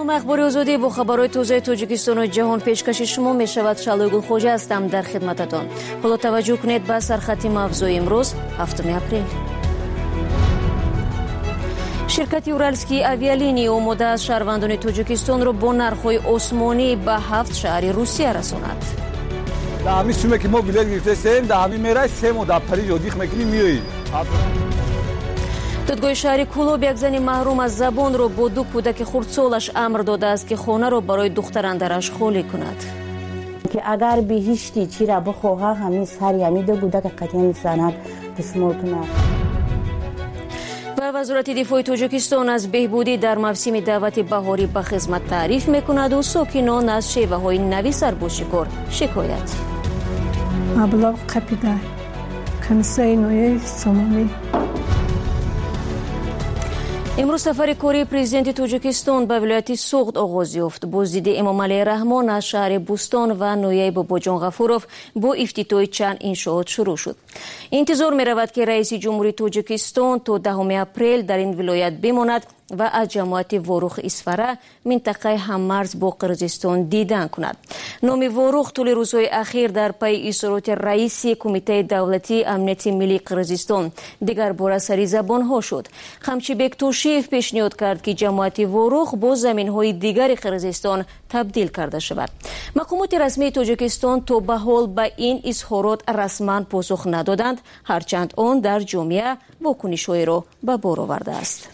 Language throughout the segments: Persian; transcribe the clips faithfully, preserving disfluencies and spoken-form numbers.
برنامه اخبار آزادی با خبرهای تازه تاجیکستان و جهان پیشکش شما می شود. شالوی گلخوجه هستم در خدمتتان. حالا توجه کنید به سرخط موضوع امروز هفتم اپریل. شرکت اورالسکی اویالینی آماده است شهروندان تاجیکستان را با نرخ‌های آسمانی به هفت شهر روسیه رساند. در همین سومه که ما بلیط گرفتیم در همین میرای سه ماه در پاریس یادیخ میکنیم میایی. دادگاه شهر کولوب یک زن محروم از زبان را با دو کودک خردسالش امر داده است که خانه را برای دختراندرش خالی کند. که اگر بهشتی چی را بخواه همین سری همین دو کودک قطعی سند دسمال کند. و وزارت دفاع تاجیکستان از بهبودی در موسم دعوت بهاری به خدمت تعریف میکند و ساکنان از شیوه های نوی سربازشکار شکایت. ابلاغ قپیده کنیسه نوی سامانی. امروز سفر کاری پرزیدنت تاجیکستان به ولایت سوغد آغاز یافت. بازدید امام علی رحمان از شهر بوستان و نویه باباجان غفورов با افتتاح چند انشاءات شروع شد. انتظار می رود که رئیس جمهوری تاجیکستان تا دهم اپریل در این ولایت بماند و از جماعت واروخ اسفره منطقه هممرز با قرقیزستان دیدن کند. نام واروخ طول روزهای اخیر در پی اصرارات رئیس کمیته دولتی امنیت ملی قرقیزستان دیگر بار سری زبان ها شد. خمچیبک توشیف پیشنهاد کرد که جماعت واروخ با زمین های دیگر قرقیزستان تبدیل کرده شود. مقامات رسمی تاجیکستان تا به حال به این اظهارات رسما پاسخ ندادند، هرچند آن در جامعه واکنش‌هایی را به بار آورده است.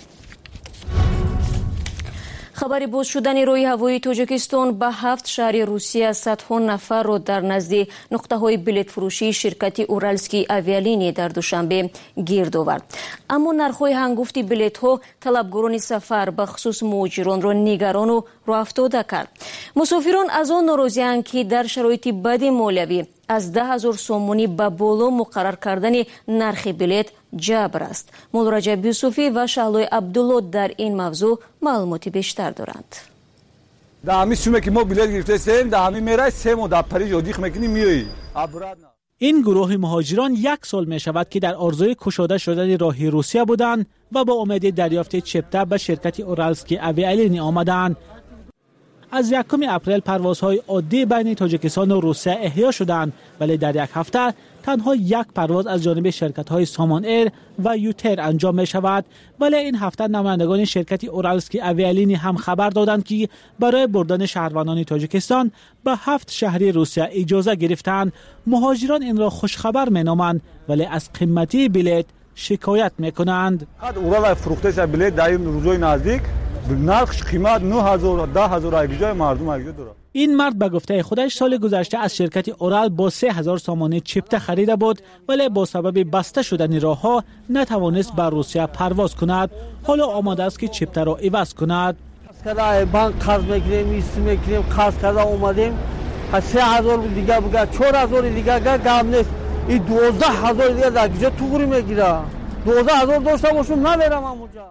خبر باز شدن روی هوایی تاجیکستان به هفت شهر روسیه صدها نفر را در نزد نقطه های بلیط فروشی شرکت اورالسکی اویالینی در دوشنبه گرد آورد. اما نرخ‌های هنگفت بلیط ها طلبگران سفر به خصوص مهاجران را نگران و راه افتاده کرد. مسافران از آن ناراضی‌اند که در شرایط بد مالیوی از ده هزار سومونی به بالا مقرر کردن نرخ بلیط جبر است. مولا رجب یوسفی و شهلوی عبدالله در این موضوع معلوماتی بیشتر دارند. در همین سومه که ما بلیط گرفتیم در همین میرای سه ماه در پاریس یادیخ میکنیم میایی. این گروه مهاجران یک سال می شود که در آرزوی کشاده شدن راه روسیه بودند و با امید دریافت چپته به شرکت اورالسکی اویالینی آمدند. از یکم اپریل پروازهای عادی بین تاجیکستان و روسیه احیا شدند، ولی در یک هفته تنها یک پرواز از جانب شرکت‌های سامان ایر و یوتر انجام می شود. ولی این هفته نمایندگان شرکت اورالسکی اویالینی هم خبر دادند که برای بردن شهروندان تاجیکستان به هفت شهر روسیه اجازه گرفتند. مهاجران این را خوشخبر می نامند، ولی از قیمتی بلیط شکایت می کنند. اورال فروخته بلیط در این روزهای نزدیک نرخش قیمت نه هزار ده هزار اگجای مردم اگجای داره. این مرد به گفته خودش سال گذشته از شرکت اورال با سه هزار سامانه چپته خریده بود، ولی با سبب بسته شدن راهها نتوانست به روسیه پرواز کند. حالا آماده است که چپته را عوض کند. کلا بانک قرض میگیریم، ایست میگیریم، قرض کرده اومدیم. سه هزار دیگه بگه چهار هزار دیگه گم نیست. این دوازده هزار دیگه در اگجا توگری میگیره. دوازده هزار داشته باشم نمیرم اونجا.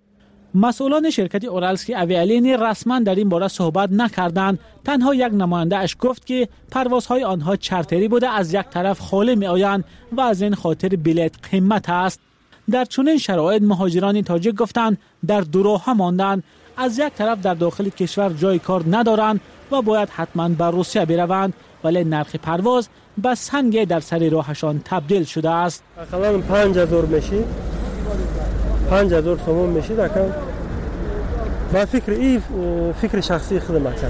مسئولان شرکت اورالسکی اویالینی رسما در این باره صحبت نکردند. تنها یک نماینده اش گفت که پروازهای آنها چارتری بوده، از یک طرف خالی می آیند و از این خاطر بلیط قیمت است. در چنین شرایط مهاجران تاجیک گفتند در دو راه ماندند. از یک طرف در داخل کشور جای کار ندارند و باید حتما به روسیه بروند، ولی نرخ پرواز به سنگ در سر راهشان تبدیل شده است. حداقل پنج هزار میشه. پنج هزار تومان میشه دکم. با فکر این فکر شخصی خودم هستم.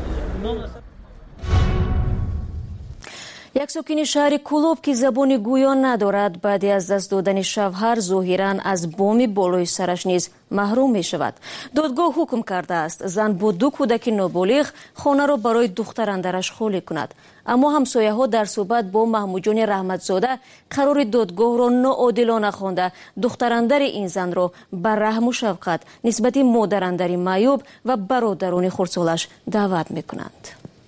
یک ساکن شهر کولوب که زبان گویا ندارد بعد از دست دادن شوهر ظاهراً از بام بالای سرش نیز محروم می شود. دادگاه حکم کرده است زن با دو کودک نابالغ خانه را برای دختراندرش خالی کند. اما همسایه ها در صحبت با محمود جان رحمتزاده قرار دادگاه را ناعادلانه خوانده دختراندر این زن را بر رحم و شفقت نسبت مادراندر معیوب و برادران خردسالش دعوت می کنند.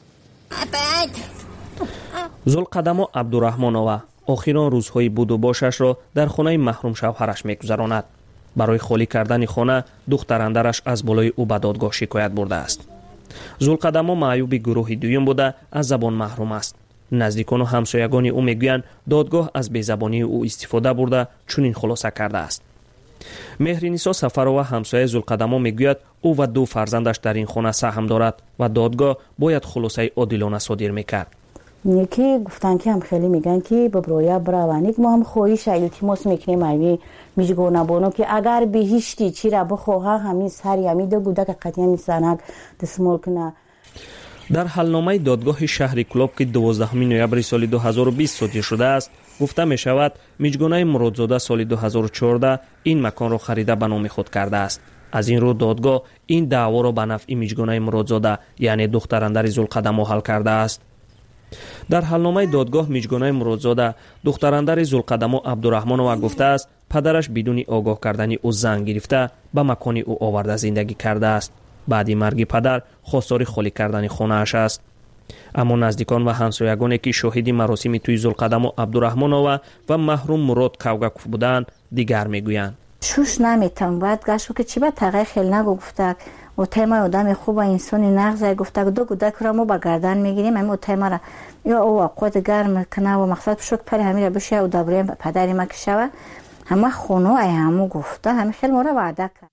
زلقدم عبدالرحمنова آخرین روزهای بود و باشش را در خانه محروم شوهرش می‌گذراند. برای خالی کردن خانه دختراندرش از بالای او به دادگاه شکایت برده است. زلقدم معیوب گروه دویم بوده از زبان محروم است. نزدیکان و همسایگان او میگویند دادگاه از بی‌زبانی او استفاده برده چنین خلاصه کرده است. مهرینیسا سفرова همسایه زلقدما میگوید او و دو فرزندش در این خانه سهم دارد و دادگاه باید خلاصه عادلانه صادر میکرد. یکی گفتن که هم خیلی میگن که ببرویا براونیک ما هم خویش التماس میکنیم اوی میجگونه بونو که اگر بهشتی چی را بخواه همین سر یمی دو گوده که قطعا میسانک دسمول کنه. در حلنامه دادگاه شهر کلوب که دوازدهم نوامبر سال دو هزار و بیست صادر شده است گفته می شود میجگونه مرادزاده سال دو هزار و چهارده این مکان را خریده به نام خود کرده است. از این رو دادگاه این دعوا را به نفع میجگونه مرادزاده یعنی دختراندر زلقدما حل کرده است. در حلنامه دادگاه میجگونه مرادزاده دختراندر زلقدما عبدالرحمنова گفته است پدرش بدون آگاه کردن او زن گرفته به مکان او آورده زندگی کرده است. بعد مرگ پدر خواستار خالی کردن خانه اش است. اما نزدیکان و همسایگانی که شاهد مراسم توی زلقدما عبدالرحمنова و محروم مراد کوگاکوف بودند دیگر میگویند شوش نمیتونم باید گشت که چی با تغییر خیلی نگو گفته او تیما آدم خوب و انسانی نغزه گفته دو گوده که را ما با گردن میگیریم همین او تیما را یا او وقت گرم کنه و مقصد پشک پری همین را بشه و دابریم پدری ما که شوه همه خونو ای همو گفته همین خیلی ما را وعده کرد.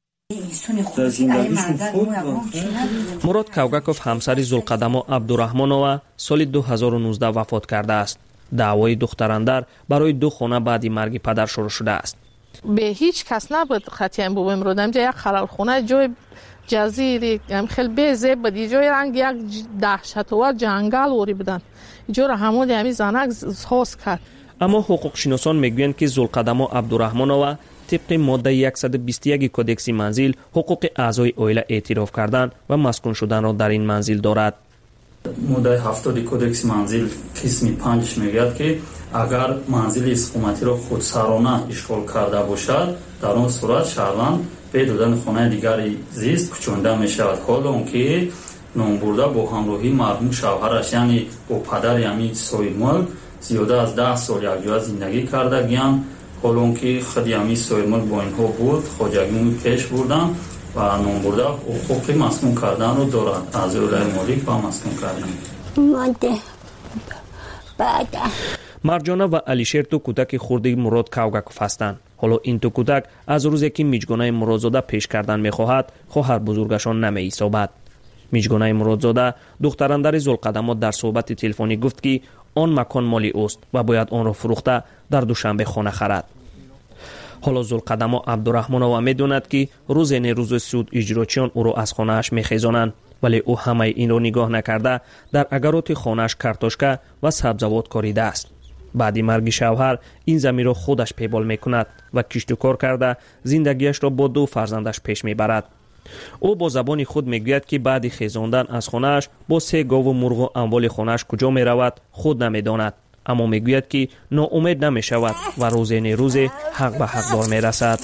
مراد کوگاکوف همسر زلقدما عبدالرحمنова سال دو هزار و نوزده وفات کرده است. دعوای دختراندر برای دو خانه بعد مرگ پدر شروع شده است. به هیچ کس نبود خطیم بو امرود همجا یک خلال خونه جای جزیری هم خیلی بیزه بود جای رنگ یک دهشتوار جنگل وری بدن اینجا را همون همی زنک ساز کرد. اما حقوق شناسان میگویند که زلقدما عبدالرحمنова طبق ماده صد و بیست و یک کدکس منزل حقوق اعضای عائله اعتراف کردن و مسکون شدن را در این منزل دارد. ماده هفتاد کدکس منزل قسم پنج میگوید که اگر منزل حکومتی را خودسرانه اشغال کرده باشد در آن صورت شهروند به دادن خانه دیگری زیست کوچانده می شود. حالا اونکه نام برده با همراهی مرحوم شوهرش یعنی با پدر یعنی صاحب ملک زیاده از ده سال یکجا زندگی کرده گیان. حالا اونکه خودی همی صاحب ملک با اینها بود خواجگی پیش بردن و نام برده حقوق مسکون کردن رو دارد از اولای مالک و مسکون کردن. ماده بعد مرجانه و علیشیر تو کودک خورده مراد کوگاکوف هستند. حالا این تو کودک از روزی که میجگونه مرادزاده پیش کردن میخواهد خواهر بزرگشان نمی ایسابد. میجگونه مرادزاده دختراندر زلقدما در صحبت تلفنی گفت که آن مکان مالی اوست و باید آن را فروخته در دوشنبه خانه خرد. حالا زلقدما عبدالرحمنова میدوند که روز نه روز سود اجراچیان او را از خانه اش میخیزانند ولی او همه این را نگاه نکرده در اگرات خانه اش کارتوشکا و سبزوات کاریده است. بعد مرگ شوهر این زمین را خودش پیبال میکند و کشت و کار کرده زندگیش را با دو فرزندش پیش میبرد. او با زبان خود میگوید که بعد خیزاندن از خانه‌اش با سه گاو و مرغ و اموال خانه‌اش کجا میرود خود نمیداند، اما میگوید که ناامید نمیشود و روز نه روز حق به حقدار میرسد.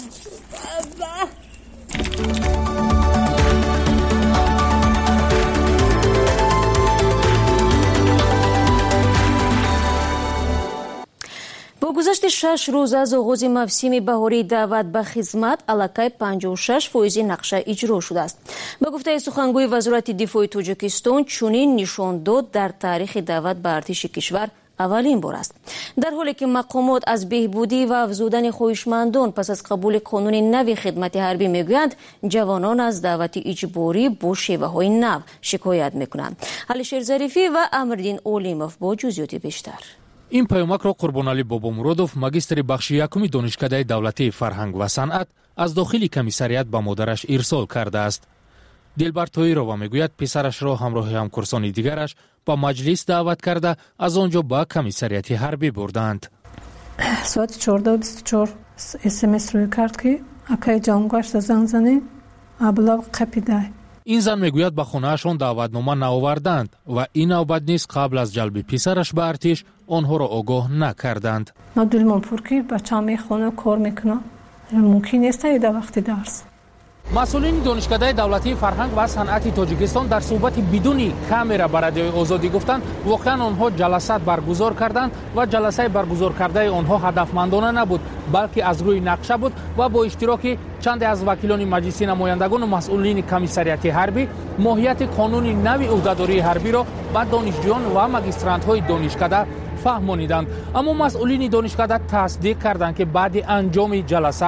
با گذشت شش روز از آغاز موسم بهاری دعوت به خدمت الکای پنجاه و شش فیصد نقشه اجرا شده است. به گفته سخنگوی وزارت دفاع تاجیکستان چنین نشان داد در تاریخ دعوت به ارتش کشور اولین بار است. در حالی که مقامات از بهبودی و افزودن خواهشمندان پس از قبول قانون نو خدمت حربی میگویند جوانان از دعوت اجباری با شیوه‌های نو شکایت میکنند. علیشیر ظریفی و امردین اولیموف با جزئیات بیشتر. این پیامک را قربانعلی بابامرادوف ماگستر بخش یکم دانشکده دولتی فرهنگ و صنعت از داخل کمیسریات به مادرش ارسال کرده است. دلبر تویرова میگوید پسرش را همراه همکورسان دیگرش با مجلس دعوت کرده از آنجا به کمیسریات حربی بردند. ساعت چهارده و بیست و چهار اس ام اس روی کرد که اکای جامگاشت زنگ زنی ابلا قپیده. این زن میگوید به خانه‌شان دعوتنامه نآوردند و این نوبت نیز قبل از جلب پسرش به ارتش آنها را آگاه نکردند. ما دلمان پر که بچه‌ام میخونه کار میکنه ممکن نیست ایده وقتی درس. مسئولین دانشکده دولتی فرهنگ و صنعت تاجیکستان در صحبت بدون کامرا با رادیوی آزادی گفتند واقعا آنها جلسات برگزار کردند و جلسه برگزار کرده آنها هدفمندانه نبود بلکه از روی نقشه بود و با اشتراک چند از وکیلان مجلس نمایندگان و مسئولین کمیسریات حربی ماهیت قانون نو عهدهداری حربی را به دانشجویان و ماگسترانت‌های دانشکده فهمانیدند. اما مسئولین دانشکده تصدیق کردند که بعد انجام جلسه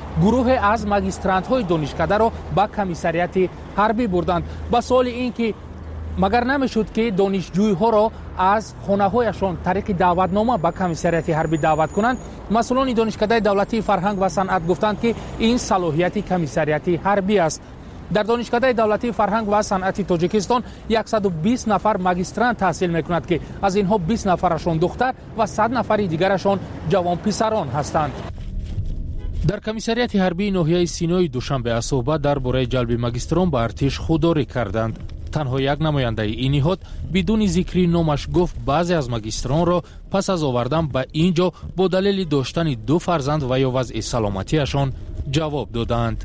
گروه از ماگیسترانت‌های دانشکده را به کمیسریات حربی بردند. با سوال اینکه مگر نمیشد که دانشجویها را از خانه‌هایشان طریق دعوتنامه به کمیسریات حربی دعوت کنند، مسئولان دانشکده دولتی فرهنگ و صنعت گفتند که این صلاحیت کمیسریات حربی است. در دانشکده دولتی فرهنگ و صنعت تاجیکستان صد و بیست نفر ماگیسترانت تحصیل می‌کنند که از اینها بیست نفرشان دختر و صد نفر دیگرشان جوان پسران هستند. در کمیسریات حربی ناحیه سینای دوشنبه از صحبت درباره جلب ماگیستران به ارتش خودداری کردند. تنها یک نماینده این نهاد بدون ذکر نامش گفت بعضی از ماگیستران را پس از آوردن به اینجا با دلیل داشتن دو فرزند و یا وضع سلامتیشان جواب دادند.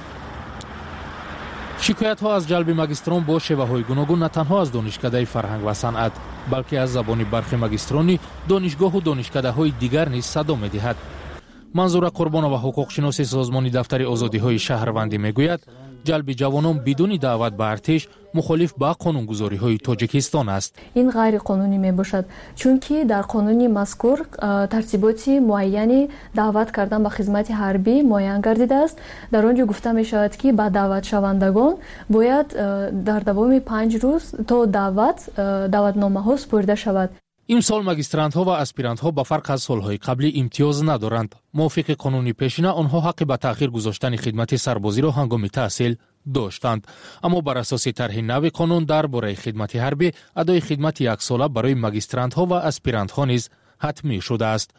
شکایت ها از جلب ماگیستران با شیوه های گوناگون نه تنها از دانشکده فرهنگ و صنعت بلکه از زبان برخی ماگیسترانی دانشگاه و دانشکده های دیگر نیز صدا می دهد. منظور قربان و حقوق شناسی سازمان دفتر آزادی های شهروندی می گوید جلب جوانان بدون دعوت به ارتش مخالف با قانونگذاری های تاجیکستان است. این غیر قانونی می باشد چون که در قانون مذکور ترتیبات معینی دعوت کردن به خدمت حربی معین گردیده است. در آنجا گفته می شود که با دعوت شوندگان باید در دوام پنج روز تا دعوت دعوتنامه ها سپرده شود. امسال ماگیسترانت ها و اسپیرانت ها به فرق از سالهای قبلی امتیاز ندارند. موافق قانونی پیشینه آنها حق به تأخیر گذاشتن خدمت سربازی را هنگام تحصیل داشتند، اما بر اساس طرح نو قانون درباره خدمت حربی ادای خدمت یک ساله برای ماگیسترانت ها و اسپیرانت ها نیز حتمی شده است.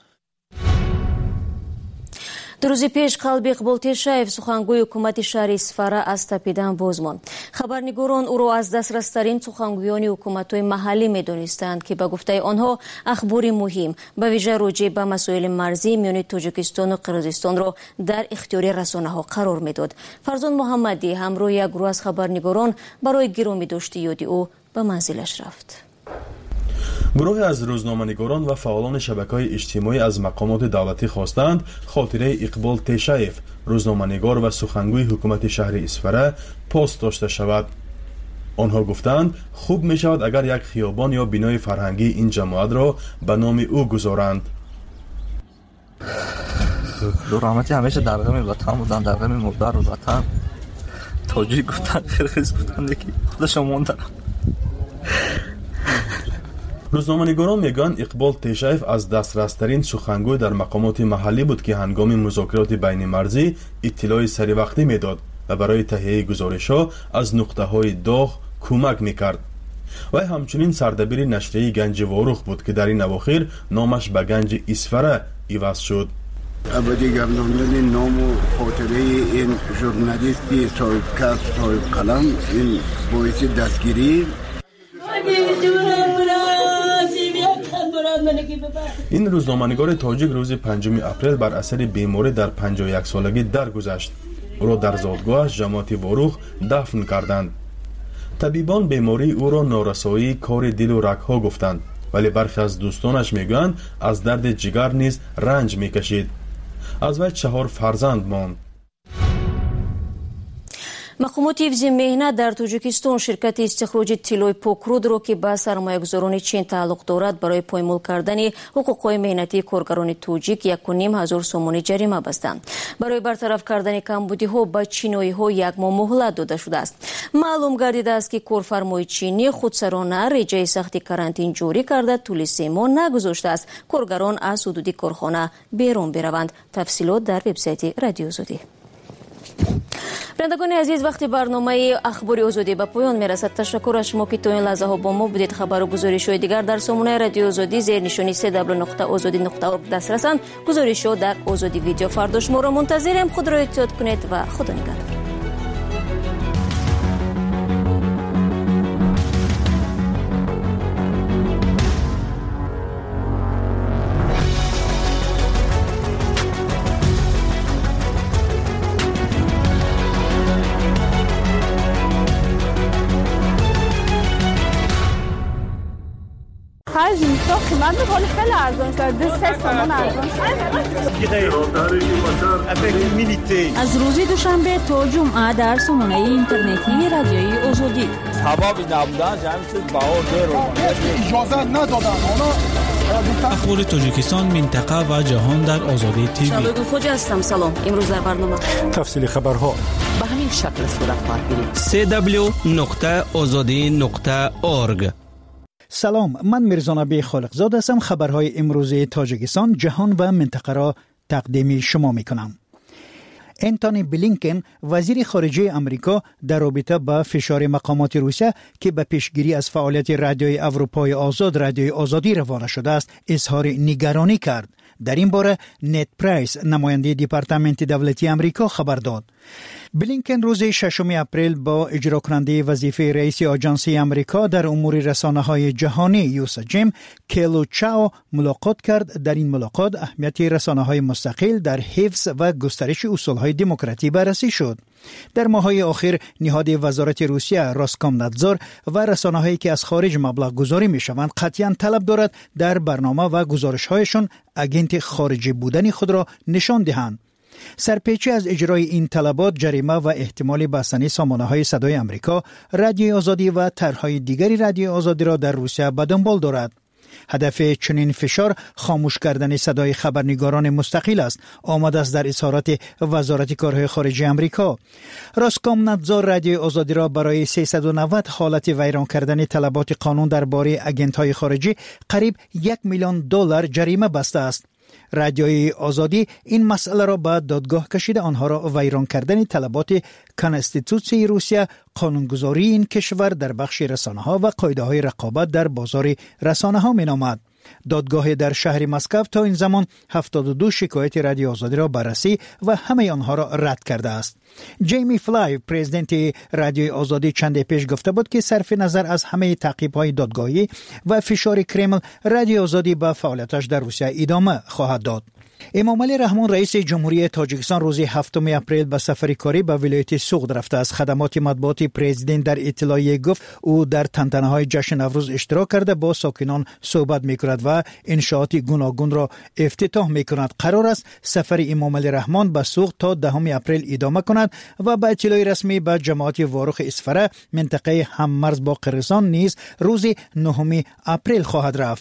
دو روز پیش قلب اقبال تشایف سخنگوی حکومت شهر اسفاره از تپیدن باز ماند. خبرنگاران او را از دسترسترین سخنگویان حکومت‌های محلی می‌دانستند که به گفته آنها اخبار مهم به ویژه راجع به مسائل مرزی میان تاجیکستان و قرقیزستان را در اختیار رسانه‌ها قرار می‌داد. فرزان محمدی همراه یک گروه از خبرنگاران برای گرامی داشتی یادی او به منزلش رفت. گروهی از روزنامه‌نگاران و فعالان شبکه‌های اجتماعی از مقامات دولتی خواستند خاطره اقبال تشایف روزنامه‌نگار و سخنگوی حکومت شهر اسفاره پست داشته شود. آنها گفتند خوب می‌شود اگر یک خیابان یا بنای فرهنگی این جماعت را به نام او گذارند. رحمتی همیشه در غم وطن بودن، در غم مادر و وطن. تاجیک گفتن، قرقیز گفتن که خودشون موندن. روزنامه‌نگاران میگن اقبال تشایف از دسترسترین سخنگوی در مقامات محلی بود که هنگام مذاکرات بین مرزی اطلاع سری وقتی میداد و برای تهیه گزارش‌ها از نقطه‌های داغ کمک میکرد. و همچنین سردبیر نشریه گنج واروخ بود که در این اواخر نامش به گنج اسفاره عوض شد. ابدی گرداندن نام و خاطره این ژورنالیستی صاحب کسب صاحب قلم این باعث دستگیری این روزنامه‌نگار تاجیک روز پنجم اپریل بر اثر بیماری در پنجاه و یک سالگی درگذشت. او را در زادگاهش جماعت واروخ دفن کردند. طبیبان بیماری او را نارسایی کار دل و رگ‌ها گفتند، ولی برخی از دوستانش میگویند از درد جگر نیز رنج میکشید. از وی چهار فرزند ماند. مقامات حفظ مهنت در تاجیکستان شرکت استخراج طلای پاکرود را که به سرمایه‌گذاران چین تعلق دارد برای پایمال کردن حقوق‌های مهنتی کارگران تاجیک یک و نیم هزار سومانی جریمه بستند. برای برطرف کردن کمبودی‌ها به چینایی‌ها یک ماه مهلت داده شده است. معلوم گردیده است که کارفرمای چینی خودسرانه رجای سختی کرانتین جاری کرده طول سه ماه نگذاشته است کارگران از حدود کارخانه بیرون بروند. تفصیلات در وبسایت رادیو آزادی. بینندگان عزیز، وقتی برنامه اخبار آزادی به پایان میرسد. تشکر از شما که تا این لحظه ها با ما بودید. خبر و گزارش های دیگر در سامانه رادیو آزادی زیر نشانی سه دبلیو نقطه آزادی نقطه اورگ دسترسند. گزارش ها در آزادی ویدیو. فردا شما را منتظریم. خود را احتیاط کنید و خدا نگهدار. قیمت حالی خیلی ارزان شد. دو سه سامان ارزان شد. از روز دوشنبه تا جمعه در سامانه اینترنتی رادیوی آزادی. سبب نبودن جمع شد بهار دیر اجازه ندادن. اونا اخبار تاجیکستان، منطقه و جهان در آزادی تیوی. شبگون خوجا هستم. سلام. امروز در برنامه تفصیل خبرها به همین شکل صورت میگیریم. سی دبلیو نقطه آزادی نقطه اورگ. سلام، من میرزا نبی خالقزاد هستم. خبرهای امروز تاجیکستان، جهان و منطقه را تقدیم شما میکنم. انتونی بلینکن وزیر خارجه امریکا در رابطه با فشار مقامات روسیه که به پیشگیری از فعالیت رادیوی اروپای آزاد رادیوی آزادی روانه شده است اظهار نگرانی کرد. در این باره نت پرایس نماینده دپارتمنت دولتی امریکا خبر داد. بلینکن روز ششم اپریل با اجرا کننده وظیفه رئیس آژانس امریکا در امور رسانه‌های جهانی یوسا جیم کلو چاو ملاقات کرد. در این ملاقات اهمیت رسانه‌های مستقل در حفظ و گسترش اصول‌های دموکراسی بررسی شد. در ماه‌های اخیر نهاد وزارت روسیه راسکومنادزور و رسانه‌هایی که از خارج مبلغ گذاری می‌شوند قطعاً طلب دارد در برنامه و گزارش‌هایشان اگنت خارجی بودن خود را نشان دهند. سرپیچی از اجرای این طلبات جریمه و احتمال بستن سامانه‌های صدای آمریکا، رادیوی آزادی و طرح‌های دیگری رادیوی آزادی را در روسیه به دنبال دارد. هدف چنین فشار خاموش کردن صدای خبرنگاران مستقل است، آمده است در اظهارات وزارت کارهای خارجه آمریکا. راسکومنادزور رادیوی آزادی را برای سیصد و نود حالت ویران کردن طلبات قانون درباره اگنت‌های خارجی قریب یک میلیون دلار جریمه بسته است. رادیوی آزادی این مسئله را به دادگاه کشیده، آنها را ویران کردن طلبات کنستیتوسی روسیه، قانونگذاری این کشور در بخش رسانه‌ها و قاعده‌های رقابت در بازار رسانه‌ها می‌نامد. دادگاه در شهر مسکو تا این زمان هفتاد و دو شکایت رادیو آزادی را بررسی و همه آنها را رد کرده است. جیمی فلای پرزیدنت رادیو آزادی چند پیش گفته بود که صرف نظر از همه تعقیب‌های دادگاهی و فشار کرمل، رادیو آزادی به فعالیتش در روسیه ادامه خواهد داد. امامعلی رحمان رئیس جمهوری تاجیکستان روز هفتم اپریل به سفر کاری به ولایت سوغد رفته است. خدمات مطبوعاتی پرزیدنت در اطلاعیه گفت او در تنتنه‌های جشن نوروز اشتراک کرده با ساکنان صحبت می‌کند و انشاءات گوناگون را افتتاح می‌کند. قرار است سفر امامعلی رحمان به سوغد تا دهم اپریل ادامه کند و به اطلاع رسمی به جماعت واروخ اسفره منطقه هممرز با قرغیزستان نیز روز نهم اپریل خواهد رفت.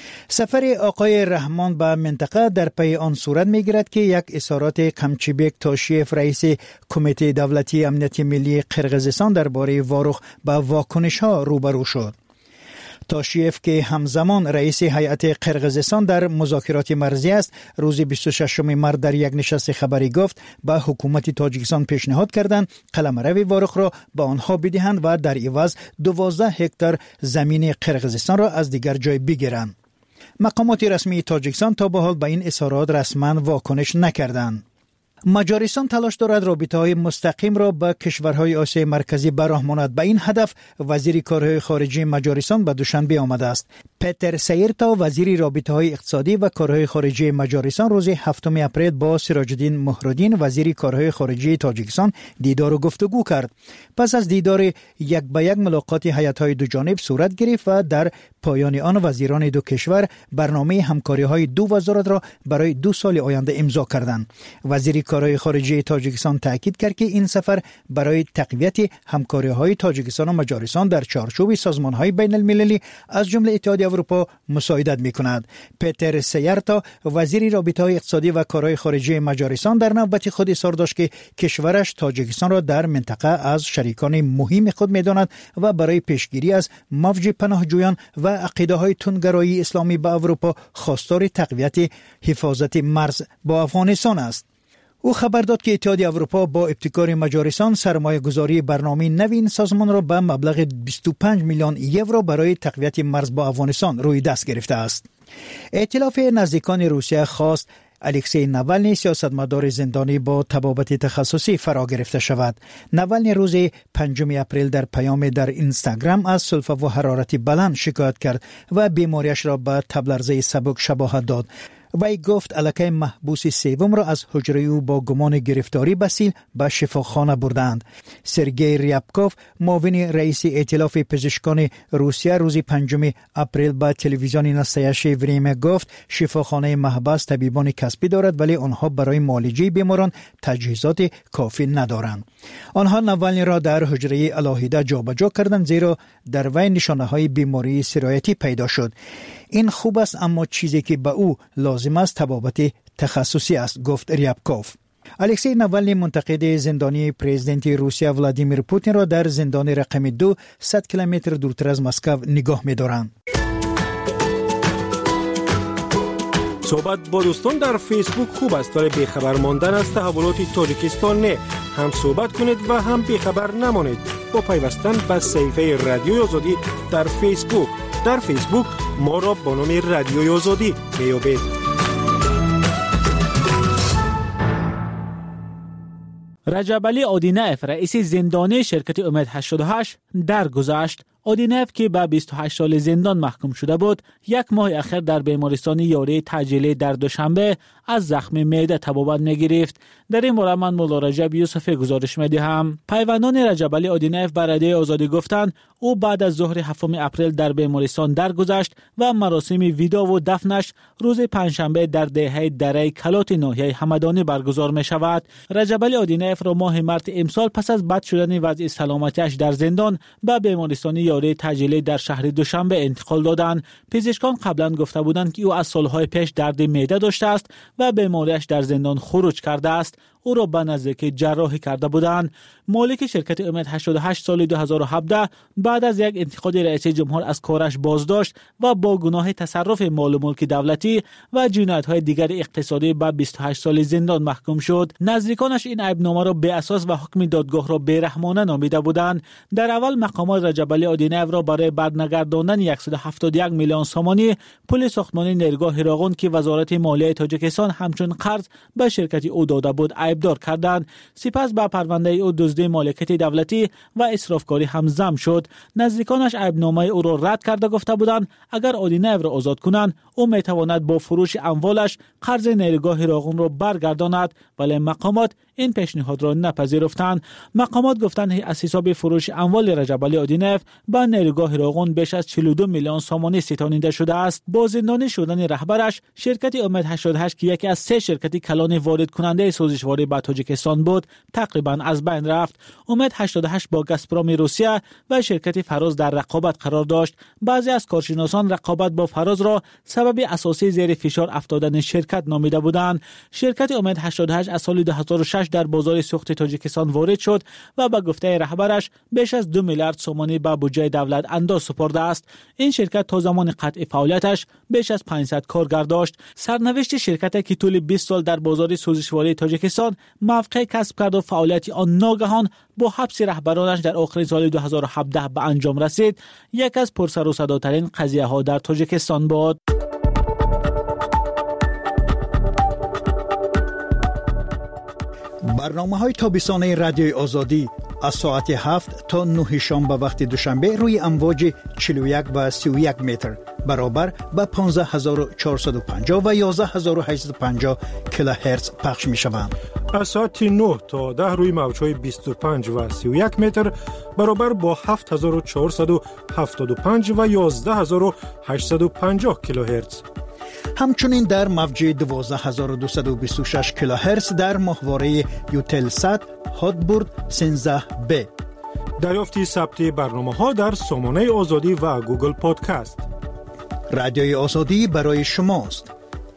سفر آقای رحمان به منطقه در پی آن صورت می‌گیرد که یک اظهارات قمچیبک تاشیف رئیس کمیته دولتی امنیت ملی قرغیزستان درباره واروخ با واکنش‌ها روبرو شد. تاشیف که همزمان رئیس هیئت قرغیزستان در مذاکرات مرزی است، روز بیست و ششم مارس در یک نشست خبری گفت به حکومت تاجیکستان پیشنهاد کردند قلمرو واروخ را به آنها بدهند و در عوض دوازده هکتار زمین قرغیزستان را از دیگر جای بگیرند. مقامات رسمی تاجیکستان تا به حال به این اظهارات رسما واکنش نکردند. مجارستان تلاش دارد رابطه‌های مستقیم را با کشورهای آسیای مرکزی براه ماند. به این هدف وزیر کارهای خارجه مجارستان به دوشنبه آمده است. پتر سیرتا وزیر رابطه‌های اقتصادی و کارهای خارجه مجارستان روز هفتم اپریل با سراج الدین مهرالدین وزیر کارهای خارجه تاجیکستان دیدار و گفتگو کرد. پس از دیدار یک به یک ملاقات هیئت‌های دو جانب صورت گرفت و در پایان آن وزیران دو کشور برنامه همکاری‌های دو وزارت را برای دو سال آینده امضا کردند. وزیر کارهای خارجه تاجیکستان تاکید کرد که این سفر برای تقویت همکاری‌های تاجیکستان و مجارستان در چارچوب سازمان‌های بین‌المللی از جمله اتحادیه اروپا مساعدت می‌کند. پتر سیرتا وزیر رابطه‌های اقتصادی و کارهای خارجه مجارستان در نوبت خود اظهار داشت که کشورش تاجیکستان را در منطقه از شریکان مهم خود می‌داند و برای پیشگیری از موج پناهجویان و عقیده‌های تندگرایی اسلامی به اروپا خواستار تقویت حفاظت مرز با افغانستان است. او خبر داد که اتحادیه اروپا با ابتکار مجارستان سرمایه گذاری برنامه نوین سازمان را به مبلغ بیست و پنج میلیون یورو برای تقویت مرز با افغانستان روی دست گرفته است. ائتلاف نزدیکان روسیه خواست الکسی ناولنی سیاستمدار زندانی با طبابت تخصصی فرا گرفته شود. ناولنی روز پنجم اپریل در پیام در اینستاگرام از سلفه و حرارت بلند شکایت کرد و بیماریش را به تب لرزه سبک شباهت داد. وی گفت الکی محبوس سوم را از حجره او با گمان گرفتاری بسیل به شفاخانه بردند. سرگئی ریابکوف معاون رئیس ائتلاف پزشکان روسیه روز پنجم اپریل به تلویزیون نستایش وریم گفت شفاخانه محبس طبیبان کسبی دارد ولی آنها برای معالجه بیماران تجهیزات کافی ندارند. آنها ناولنی را در حجره علاهیده جابجا کردند زیرا در وی نشانه های بیماری سرایتی پیدا شد. این خوب است، اما چیزی که به او لازم است تبابت تخصصی است، گفت ریابکوف. الکسی ناوالنی منتقد زندانی پرزیدنت روسیه ولادیمیر پوتین را در زندان رقم دو صد کیلومتر دورتر از مسکو نگاه می‌دارند. صحبت با دوستان در فیسبوک خوب است، ولی بیخبر ماندن از تحولات تاجیکستان نه. هم صحبت کنید و هم بیخبر نمانید با پیوستن به صفحه رادیوی آزادی در فیسبوک. در فیسبوک ما را با نام رادیوی آزادی میابید. رجب علی آدینف رئیس زندانی شرکت امید هشتاد و هشت درگذشت. آدینف که به بیست و هشت سال زندان محکوم شده بود، یک ماه اخیر در بیمارستان یاری تجلی در دوشنبه از زخم معده تبابت می‌گرفت. در این باره من مولا رجب یوسف گزارش می‌دهم. پیوندان رجب علی آدینف به رادیوی آزادی گفتند او بعد از ظهر هفتم اپریل در بیمارستان درگذشت و مراسم ویدا و دفنش روز پنجشنبه در دهه دره کلات ناحیه همدانی برگزار می‌شود. رجب علی آدینف را ماه مارس امسال پس از بد شدن وضع سلامتیش در زندان به بیمارستان یاری تجلی در شهر دوشنبه انتقال دادند. پزشکان قبلا گفته بودند که او از سالهای پیش درد معده داشته است و بیماریش در زندان خروج کرده است. او را به نزدیکی جراحی کرده بودند. مالک شرکت امید هشتاد و هشت سال دو هزار و هفده بعد از یک انتقاد رئیس جمهور از کارش بازداشت و با گناه تصرف مال و ملک دولتی و جنایت‌های دیگر اقتصادی به بیست و هشت سال زندان محکوم شد. نزدیکانش این عیبنامه را بی اساس و حکم دادگاه را بی‌رحمانه نامیده بودند. در اول مقامات رجب علی آدینف را برای برنگرداندن صد و هفتاد و یک میلیون سومانی پول ساختمان نیروگاه هراقون که وزارت مالیه تاجیکستان همچون قرض به شرکت او داده بود عیبدار کردند. سپس به پرونده او دزدی مالکیت دولتی و اسرافکاری هم ضم شد. نزدیکانش عیبنامه او را رد کرده گفته بودند اگر آدینف را آزاد کنند او میتواند با فروش اموالش قرض نیروگاه هراقون را برگرداند، ولی مقامات این پیشنهاد را نپذیرفتند. مقامات گفتند از حساب فروش اموال رجب علی آدینف به نیروگاه هراقون بیش از چهل و دو میلیون سومانی ستانیده شده است. با زندانی شدن رهبرش شرکت امید هشتاد و هشت که یکی از سه شرکت کلان وارد کننده سوزشواری به تاجیکستان بود تقریبا از بین رفت. امید هشتاد و هشت با گازپروم روسیه و شرکت فراز در رقابت قرار داشت. بعضی از کارشناسان رقابت با فراز را سبب اساسی زیر فشار افتادن شرکت نامیده بودند. شرکت امید هشتاد و هشت از سال دو هزار و شش در بازار سوخت تاجیکستان وارد شد و به گفته رهبرش بیش از دو میلیارد سومانی به بودجه دولت انداز سپرده است. این شرکت تا زمان قطع فعالیتش بیش از پانصد کارگر داشت. سرنوشت شرکتی که طول بیست سال در بازار سوزشواری تاجیکستان موقع کسب کرد و فعالیت آن ناگهان با حبس رهبرانش در آخر سال دو هزار و هفده به انجام رسید، یک از پرسر و صداترین قضیه ها در تاجیکستان بود. برنامه های تابستانه رادیوی آزادی از ساعت هفت تا نه شام به وقت دوشنبه روی امواج چهل و یک و سی و یک متر برابر به پانزده هزار و چهارصد و پنجاه و یازده هزار و هشتصد و پنجاه کیلوهرتز پخش می شوند. از ساعت نه تا ده روی موج‌های بیست و پنج و سی و یک متر برابر با هفت هزار و چهارصد و هفتاد و پنج و یازده هزار و هشتصد و پنجاه کیلوهرتز. همچنین در موج دوازده هزار و دویست و بیست و شش کیلوهرتز در ماهواره یوتلسات هاتبورد سیزده بی. دریافت ثبت برنامه‌ها در سامانه آزادی و گوگل پادکست. رادیوی آزادی برای شماست.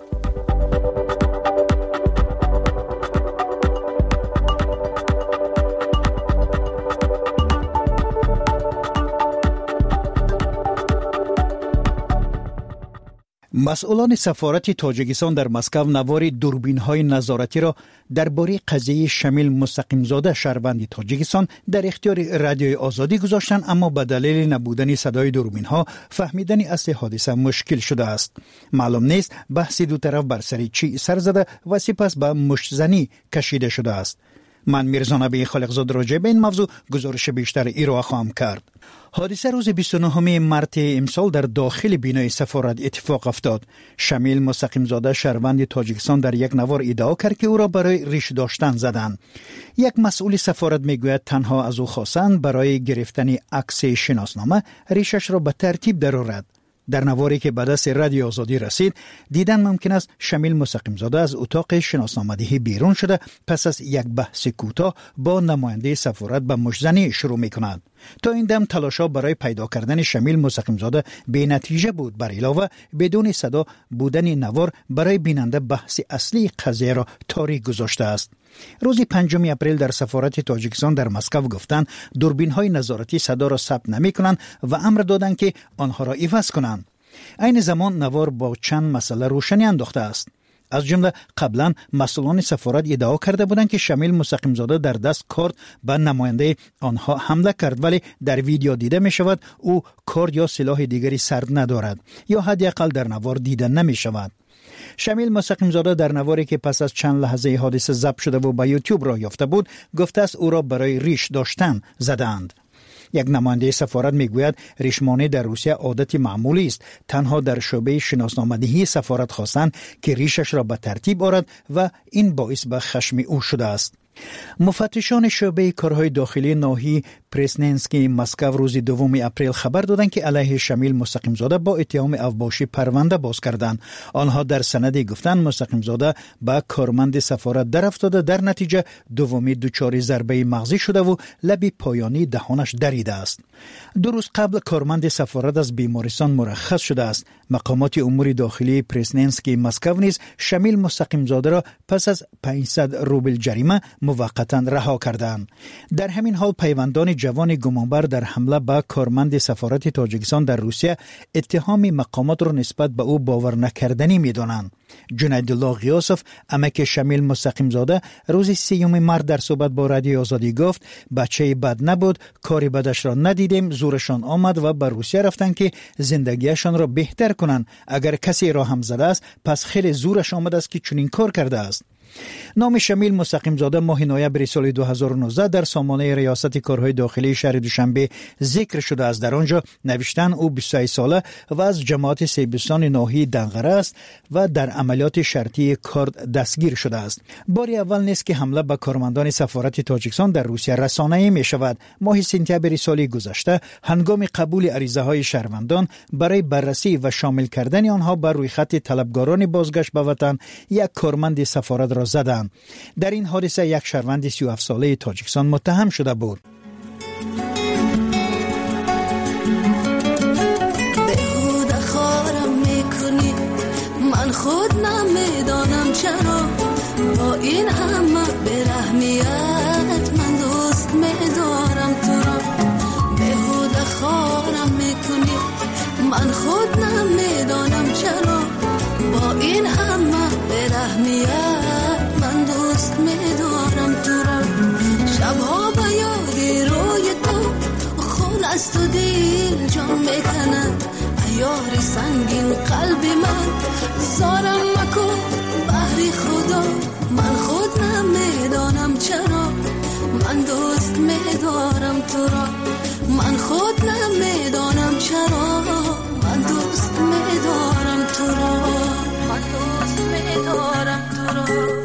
مسئولان سفارت تاجیکستان در مسکو نوار دوربین‌های نظارتی را درباره قضیه شمیل مستقیمزاده شهروند تاجیکستان در اختیار رادیوی آزادی گذاشتند، اما به دلیل نبودن صدای دوربین‌ها فهمیدن اصل حادثه مشکل شده است. معلوم نیست بحث دو طرف بر سر چی سر زده و سپس به مشت‌زنی کشیده شده است. من میرزا نبی خالقزاد راجع به این موضوع گزارش بیشتر ایرا خواهم کرد. حادثه روز بیست و نهم مارس امسال در داخل بینای سفارت اتفاق افتاد. شمیل مستقیمزاده شهروند تاجیکستان در یک نوار ادعا کرد که او را برای ریش داشتن زدند. یک مسئول سفارت میگوید تنها از او خواستند برای گرفتن عکس شناسنامه ریشش را به ترتیب درآورد. در نواری که به دست رادیو آزادی رسید دیدن ممکن است شمیل مستقیمزاده از اتاق شناسنامه‌دهی بیرون شده پس از یک بحث کوتاه با نماینده سفارت به مشت‌زنی شروع می‌کند. تا این دم تلاش‌ها برای پیدا کردن شمیل مستقیم زاده بی نتیجه بود. بر علاوه بدون صدا بودن نوار برای بیننده بحث اصلی قضیه را تاریک گذاشته است. روز پنجم اپریل در سفارت تاجیکستان در مسکو گفتند دوربین‌های نظارتی صدا را ثبت نمی‌کنند و امر دادند که آنها را عوض کنند. این زمان نوار با چند مسئله روشنی انداخته است. از جمله قبلا مسئولان سفارت ادعا کرده بودند که شمیل مستقیم زاده در دست کارت به نماینده آنها حمله کرد، ولی در ویدیو دیده می شود او کارت یا سلاح دیگری سرد ندارد یا حداقل در نوار دیده نمی شود. شمیل مستقیم زاده در نواری که پس از چند لحظه حادثه ضبط شده و به یوتیوب را یافته بود گفته است او را برای ریش داشتن زدند. یک نماینده سفارت میگوید ریشمانی در روسیه عادت معمولی است. تنها در شعبه شناسنامه‌دهی سفارت خواستند که ریشش را به ترتیب آورد و این باعث به خشم او شده است. مفتشان شعبه کارهای داخلی ناحیه پرسننسکی مسکو روز دوم اپریل خبر دادند که علیه شمیل مستقیم زاده با اتهام اوباشی پرونده باز کردند. آنها در سندی گفتند مستقیم زاده با کارمند سفارت در افتاده، در نتیجه دومی دچار ضربه مغزی شده و لب پایانی دهانش دریده است. دو روز قبل کارمند سفارت از بیمارستان مرخص شده است. مقامات امور داخلی پرسننسکی مسکو نیز شمیل مستقیم زاده را پس از پانصد روبل جریمه موقتا رها کردند. در همین حال پیوندان جوان گمانبر در حمله به کارمند سفارت تاجیکستان در روسیه اتهام مقامات را نسبت به او باور نکردنی می‌دانند. جنیدالله غیاسف عمک شمیل مستقیم زاده روز سیوم مارس در صحبت با رادیو آزادی گفت بچه بد نبود، کاری بدش را ندیدیم، زورشان آمد و به روسیه رفتن که زندگیشان را بهتر کنند. اگر کسی را هم زده است پس خیلی زورش آمد است که چنین کار کرده است. نام شمیل مستقیم زاده ماه نوامبر سال دو هزار و نوزده در سامانه ریاست کارهای داخلی شهر دوشنبه ذکر شده است. در آنجا نوشتن او بیست و سه ساله و از جماعت سیبستان ناحیه دنغره است و در عملیات شرطی کارد دستگیر شده است. بار اول نیست که حمله به کارمندان سفارت تاجیکستان در روسیه رسانه‌ای می شود. ماه سپتامبر سال گذشته هنگام قبول عریضه های شهروندان برای بررسی و شامل کردن آنها بر روی خط طلبگاران بازگشت به وطن یک کارمند سفارت را زدند. در این حادثه یک شهروند سی و هفت ساله تاجیکستان متهم شده بود. بهوده خارم میکنی، من خود نمیدانم چرا با این همه برحمیت من دوست میدارم تو را. بهوده خارم میکنی، من خود نمیدانم چرا با این همه برحمیت من دوست میدارم تو را. شبها به یاد روی تو خون است و دل جان میکند، ایاری سنگین قلب من زارم مکن بحری خدا. من خود نمیدانم چرا من دوست میدارم تو را. من خود نمیدانم چرا من دوست میدارم تو را. من دوست میدارم تو را.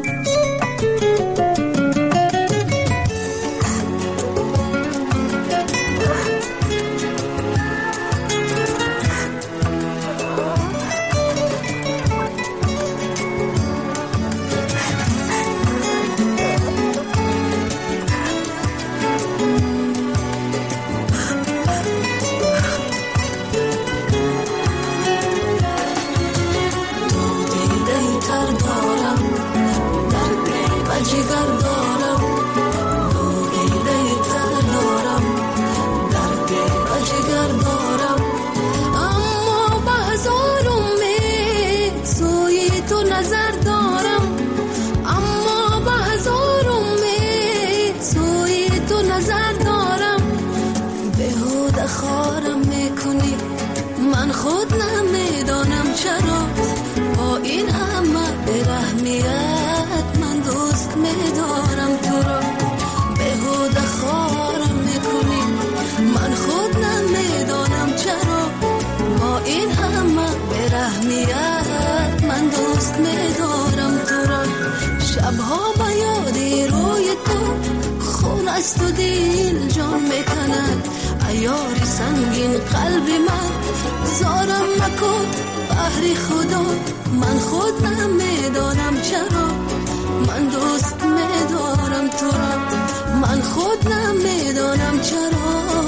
شبها به یاد روی تو خون است و دل جان میکند، ایاری سنگین قلب من زارم مکن بحری خدا. من خود نمیدانم چرا من دوست میدارم تو را. من خود نمیدانم چرا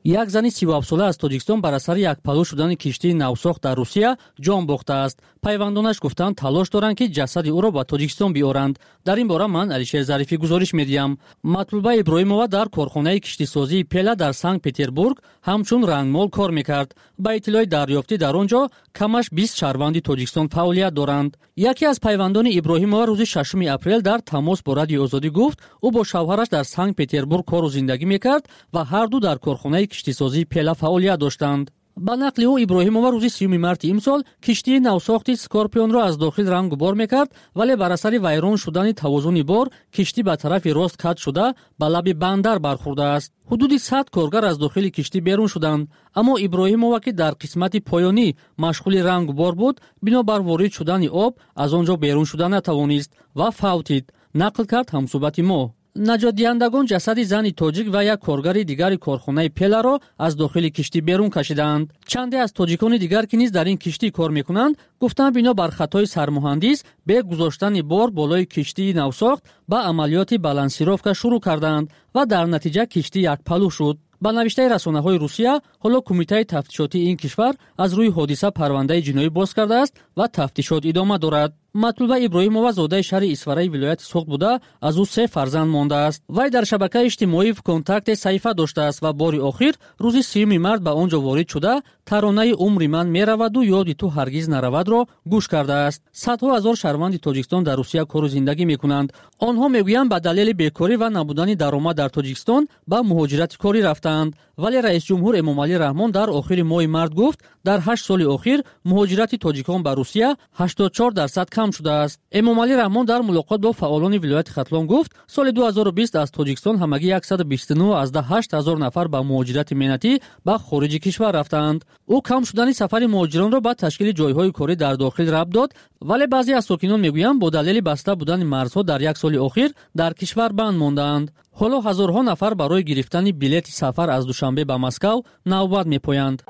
یک زن سی و هفت ساله از تاجیکستان بر اثر یکپلو شدن کشتی نوساخت در روسیه جان باخته است. پیوندانش گفتند تلاش دارند که جسد او را به تاجیکستان بیارند. در این باره من علیشیر ظریفی گزارش میدیم. مطلوبه ابراهیمова در کارخانه کشتیسازی پلا در سنت پتربورگ همچون رنگمال کار میکرد. با اطلاع دریافتی در آنجا کمش بیست شهروند تاجیکستان فعالیت دارند. یکی از پیوندان ابراهیمова روز ششم اپریل در تماس با رادیو آزادی گفت او با شوهرش در سنت پتربورگ کار و زندگی میکرد و هر دو در کارخانه کشتیسازی پلا فعالیت داشتند. با نقل او ابراهیمова روز سیوم مارت امسال کشتی نوساختی سکورپیون را از داخل رنگ و بار میکرد، ولی بر اثر ویران شدن توازن بار کشتی به طرف راست کج شده به لب بندر برخورده است. حدود صد کارگر از داخل کشتی بیرون شدند، اما ابراهیمова که در قسمت پایانی مشغول رنگ و بار بود بنابر وارد شدن آب از آنجا بیرون شدن نتوانست و فوتید. نقل کرد همصحبت ما. نجات دهندگان جسد زن تاجیک و یک کارگر دیگر کارخانه پلا را از داخل کشتی بیرون کشیدند. چندی از تاجیکان دیگر که نیز در این کشتی کار میکنند گفتند بنا بر خطای سرمهندس به گذاشتن بار بالای کشتی نوساخت با عملیات بالانسیروفکا شروع کردند و در نتیجه کشتی یک پلو شد. با نوشته رسانه‌های روسیه حالا کمیته تفتیشاتی این کشور از روی حادثه پرونده جنایی باز کرده است و تفتیشات ادامه دارد. مطلوبه ابراهیمова زاده شهر اسفرای ولایت سوخت بوده، از او سه فرزند مانده است. وی در شبکه اجتماعی کنتاکت صحیفه داشته است و باری آخر روز سیوم مارت به آنجا وارد شده ترانه عمر من میرود و یاد تو هرگز نرود را گوش کرده است. صدها هزار شهروند تاجیکستان در روسیه کار و زندگی میکنند. آنها میگویند به دلیل بیکاری و نبودن درآمد در تاجیکستان به مهاجرت کاری رفتند، ولی رئیس جمهور امامعلی رحمان در آخر ماه مارت گفت در هشت سال اخیر مهاجرت تاجیکان به روسیه هشتاد و چهار درصد کم شده است. امامعلی رحمان در ملاقات با فعالان ولایت ختلان گفت سال دو هزار و بیست از تاجیکستان همگی صد و بیست و نه از ده هشت هزار نفر به مهاجرت مهنتی به خارج کشور رفتند. او کم شدن سفر مهاجران را با تشکیل جایهای کاری در داخل ربط داد، ولی بعضی از ساکنان میگویند با دلیل بسته بودن مرزها در یک سال اخیر در کشور بند ماندند. حالا هزارها نفر برای گرفتن بلیط سفر از دوشنبه به مسکو نوبت میپویند.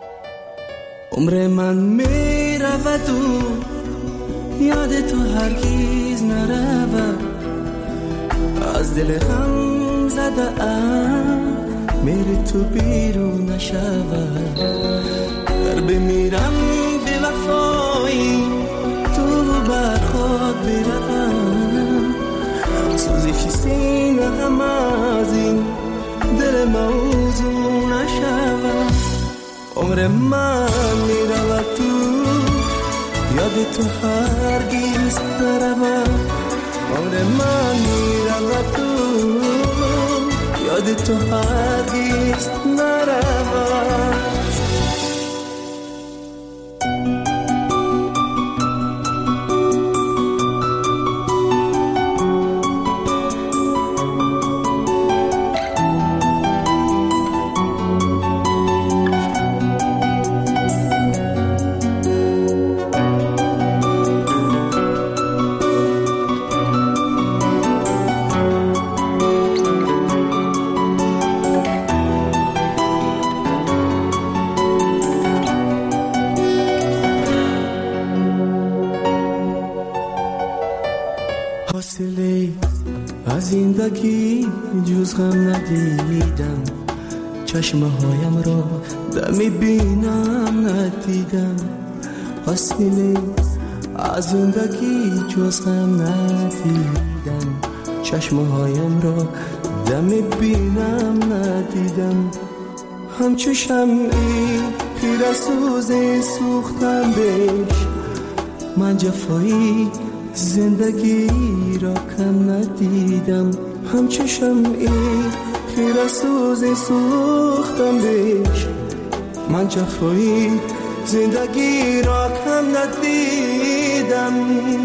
عمر من میرود و یاد تو هرگز نرود، از دل غم زده ام میری تو بیرون نشود. در بمیرم به وفایی تو بر خود بروم، سوزش سینه غم از این دل موضوع نشود. عمر من میرود تو یاد تو هرگز نرود. عمر من میرود تو یاد تو هرگز نرود. از زندگی جز غم ندیدم، چشمه هایم را دمی بینم ندیدم. حاصله از زندگی جز غم ندیدم، چشمه هایم را دمی بینم ندیدم. همچو شمعی خیره سوز سوختم بهش، من جفایی زندگی را کم ندیدم. همچو شمعی خیره سوز سوختم بهش، من جفایی زندگی را کم ندیدم.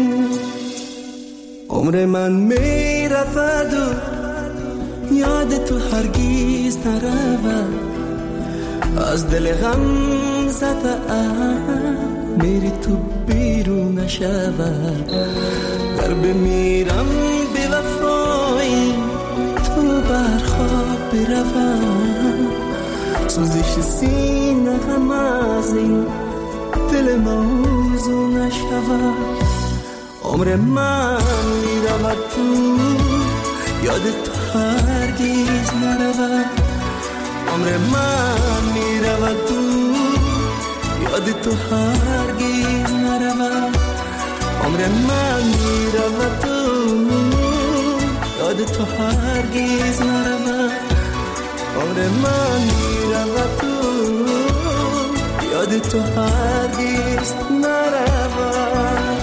عمر من می رفت و یاد تو هرگز نرود، از دل غم زده ام میری تو بیرون نشود. در بمیرم به وفایی تو برخواب بروم، سوزش سینه غم از این دل موضوع نشود. عمر من میرود تو یاد تو هرگز نرود. عمر من میرود تو یاد تو هرگز نرود عمر من میرود تو یاد تو هرگز نرود عمر من میرود تو یاد تو هرگز نرود.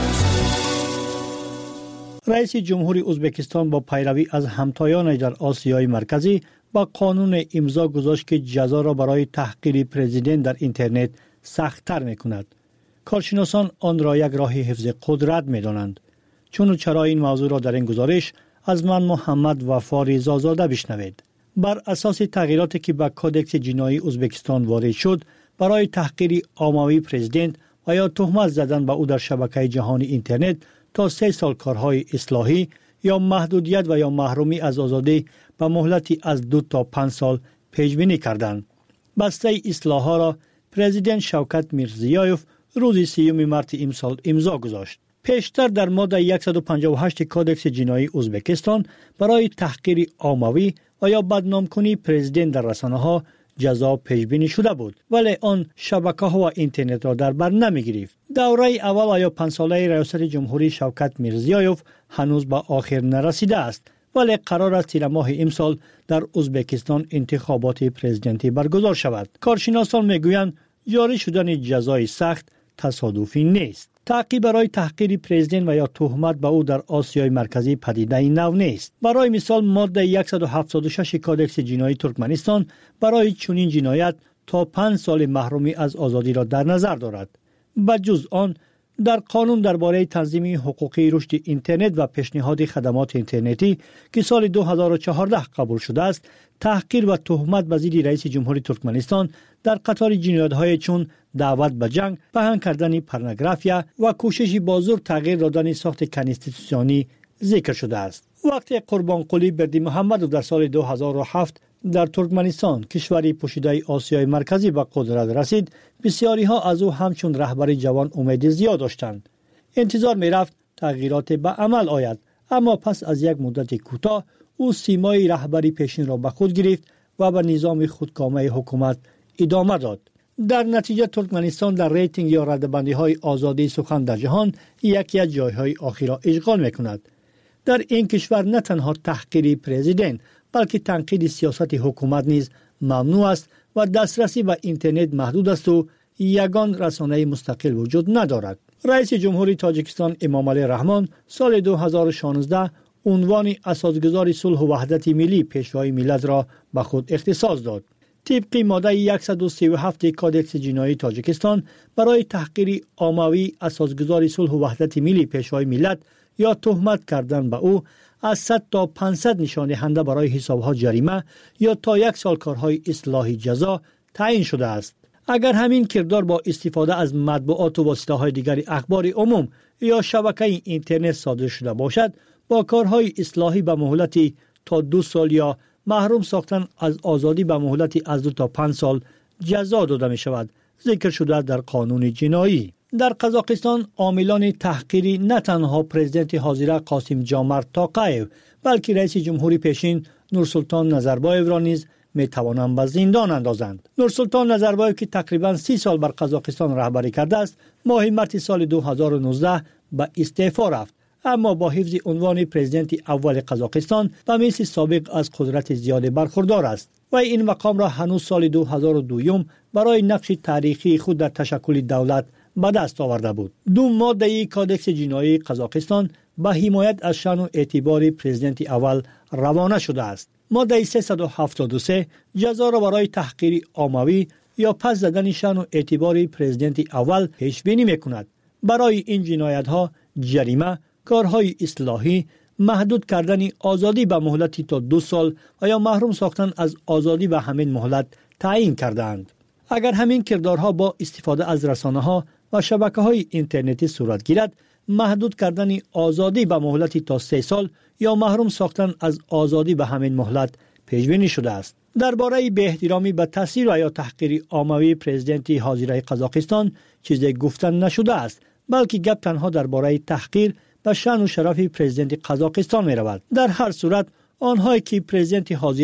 رئیس جمهوری ازبکستان با پیروی از همتایانش در آسیای مرکزی با قانون امضا گذاشت که جزا را برای تحقیر پرزیدنت در اینترنت سخت‌تر می‌کند. کارشناسان آن را یک راه حفظ قدرت می‌دانند. چون و چرا این موضوع را در این گزارش از من محمد وفا رضازاده بشنوید. بر اساس تغییراتی که به کدکس جنایی ازبکستان وارد شد برای تحقیر عمومی پرزیدنت و یا تهمت زدن به او در شبکه جهانی اینترنت تا سه سال کارهای اصلاحی یا محدودیت و یا محرومی از آزادی به مهلتی از دو تا پنج سال پیش بینی کردند. بسته اصلاح‌ها را پرزیدنت شوکت میرزیایف روز سیوم مارس امسال امضا گذاشت. پیشتر در ماده صد و پنجاه و هشت کدکس جنایی ازبکستان برای تحقیر عمومی و یا بدنام کنی پرزیدنت در رسانه‌ها جزا پیش بینی شده بود، ولی آن شبکه‌ها و اینترنت را در بر نمی‌گرفت. دوره اول یا پنج ساله ریاست جمهوری شوکت میرزیایف هنوز به آخر نرسیده است، ولی قرار است تیر ماه امسال در ازبکستان انتخابات پرزیدنتی برگزار شود. کارشناسان میگویند جاری شدن جزای سخت تصادفی نیست. تعقیب برای تحقیر پرزیدنت و یا تهمت به او در آسیای مرکزی پدیده نو نیست. برای مثال ماده صد و هفتاد و شش کدکس جنایی ترکمنستان برای چنین جنایت تا پنج سال محرومی از آزادی را در نظر دارد. بجز آن در قانون درباره تنظیم حقوقی رشد اینترنت و پیشنهاد خدمات اینترنتی که سال دو هزار و چهارده قبول شده است، تحقیر و تهمت به ضد رئیس جمهوری ترکمنستان در قطار جنایت‌های چون دعوت به جنگ، پهن کردن پورنوگرافی و کوشش بازور تغییر دادن ساخت کنستیتوسیونی ذکر شده است. وقتی قربانقلی بردی محمدوف در سال دو هزار و هفت در ترکمنستان، کشوری پوشیده آسیای مرکزی، به قدرت رسید، بسیاری ها از او همچون رهبر جوان امید زیاد داشتند. انتظار می رفت تغییرات به عمل آید، اما پس از یک مدت کوتاه او سیمای رهبری پیشین را به خود گرفت و به نظام خودکامه حکومت ادامه داد. در نتیجه ترکمنستان در ریتینگ یا ردبندی های آزادی سخن در جهان یکی از جایهای آخر را اشغال می کند. در این کشور نه تنها تحقیر پرزیدنت بلکه تنقید سیاست حکومت نیز ممنوع است و دسترسی به اینترنت محدود است و یگان رسانه مستقل وجود ندارد. رئیس جمهوری تاجیکستان امامعلی رحمان سال دو هزار و شانزده عنوان اساسگذار صلح و وحدت ملی پیشوای ملت را به خود اختصاص داد. طبق ماده صد و سی و هفت کدکس جنایی تاجیکستان برای تحقیر عمومی اساسگذار صلح و وحدت ملی پیشوای ملت یا تهمت کردن به او از صد تا پانصد نشان دهنده برای حسابها جریمه یا تا یک سال کارهای اصلاحی جزا تعیین شده است. اگر همین کردار با استفاده از مطبوعات و واسطه‌های دیگر اخبار عموم یا شبکه اینترنت صادر شده باشد، با کارهای اصلاحی به مهلتی تا دو سال یا محروم ساختن از آزادی به مهلتی از دو تا پنج سال جزا داده می شود. ذکر شده در قانون جنایی. در قزاقستان عاملان تحقیری نه تنها پرزیدنت حاضر قاسم جامرت توقایف بلکه رئیس جمهوری پیشین نورسلطان نظربایف را نیز می توانند به زندان اندازند. نورسلطان نظربایف که تقریبا سی سال بر قزاقستان رهبری کرده است، ماه مارس سال دو هزار و نوزده به استعفا رفت، اما با حفظ عنوان پرزیدنت اول قزاقستان به مثل سابق از قدرت زیاد برخوردار است و این مقام را هنوز سال دو هزار و دو برای نقش تاریخی خود در تشکل دولت به دست آورده بود. دو ماده کدکس جنایی قزاقستان به حمایت از شأن و اعتبار پرزیدنت اول روانه شده است. ماده سیصد و هفتاد و سه جزا را برای تحقیر عمومی یا پس زدن شأن و اعتبار پرزیدنت اول پیش بینی می‌کند. برای این جنایت ها جریمه، کارهای اصلاحی، محدود کردن آزادی به مهلتی تا دو سال و یا محروم ساختن از آزادی به همین مهلت تعیین کردند. اگر همین کردارها با استفاده از رسانه‌ها و شبکه‌های اینترنتی صورت گیرد، محدود کردن آزادی به مهلتی تا سه سال یا محروم ساختن از آزادی به همین مهلت پیش بینی شده است. درباره بی احترامی به تاثیر و یا تحقیر عمومی پرزیدنت حاضر قزاقستان چیزی گفتن نشده است، بلکه گپ تنها درباره تحقیر به شأن و شرف پرزیدنت قزاقستان می رود. در هر صورت آنهایی که پرزیدنت حاضر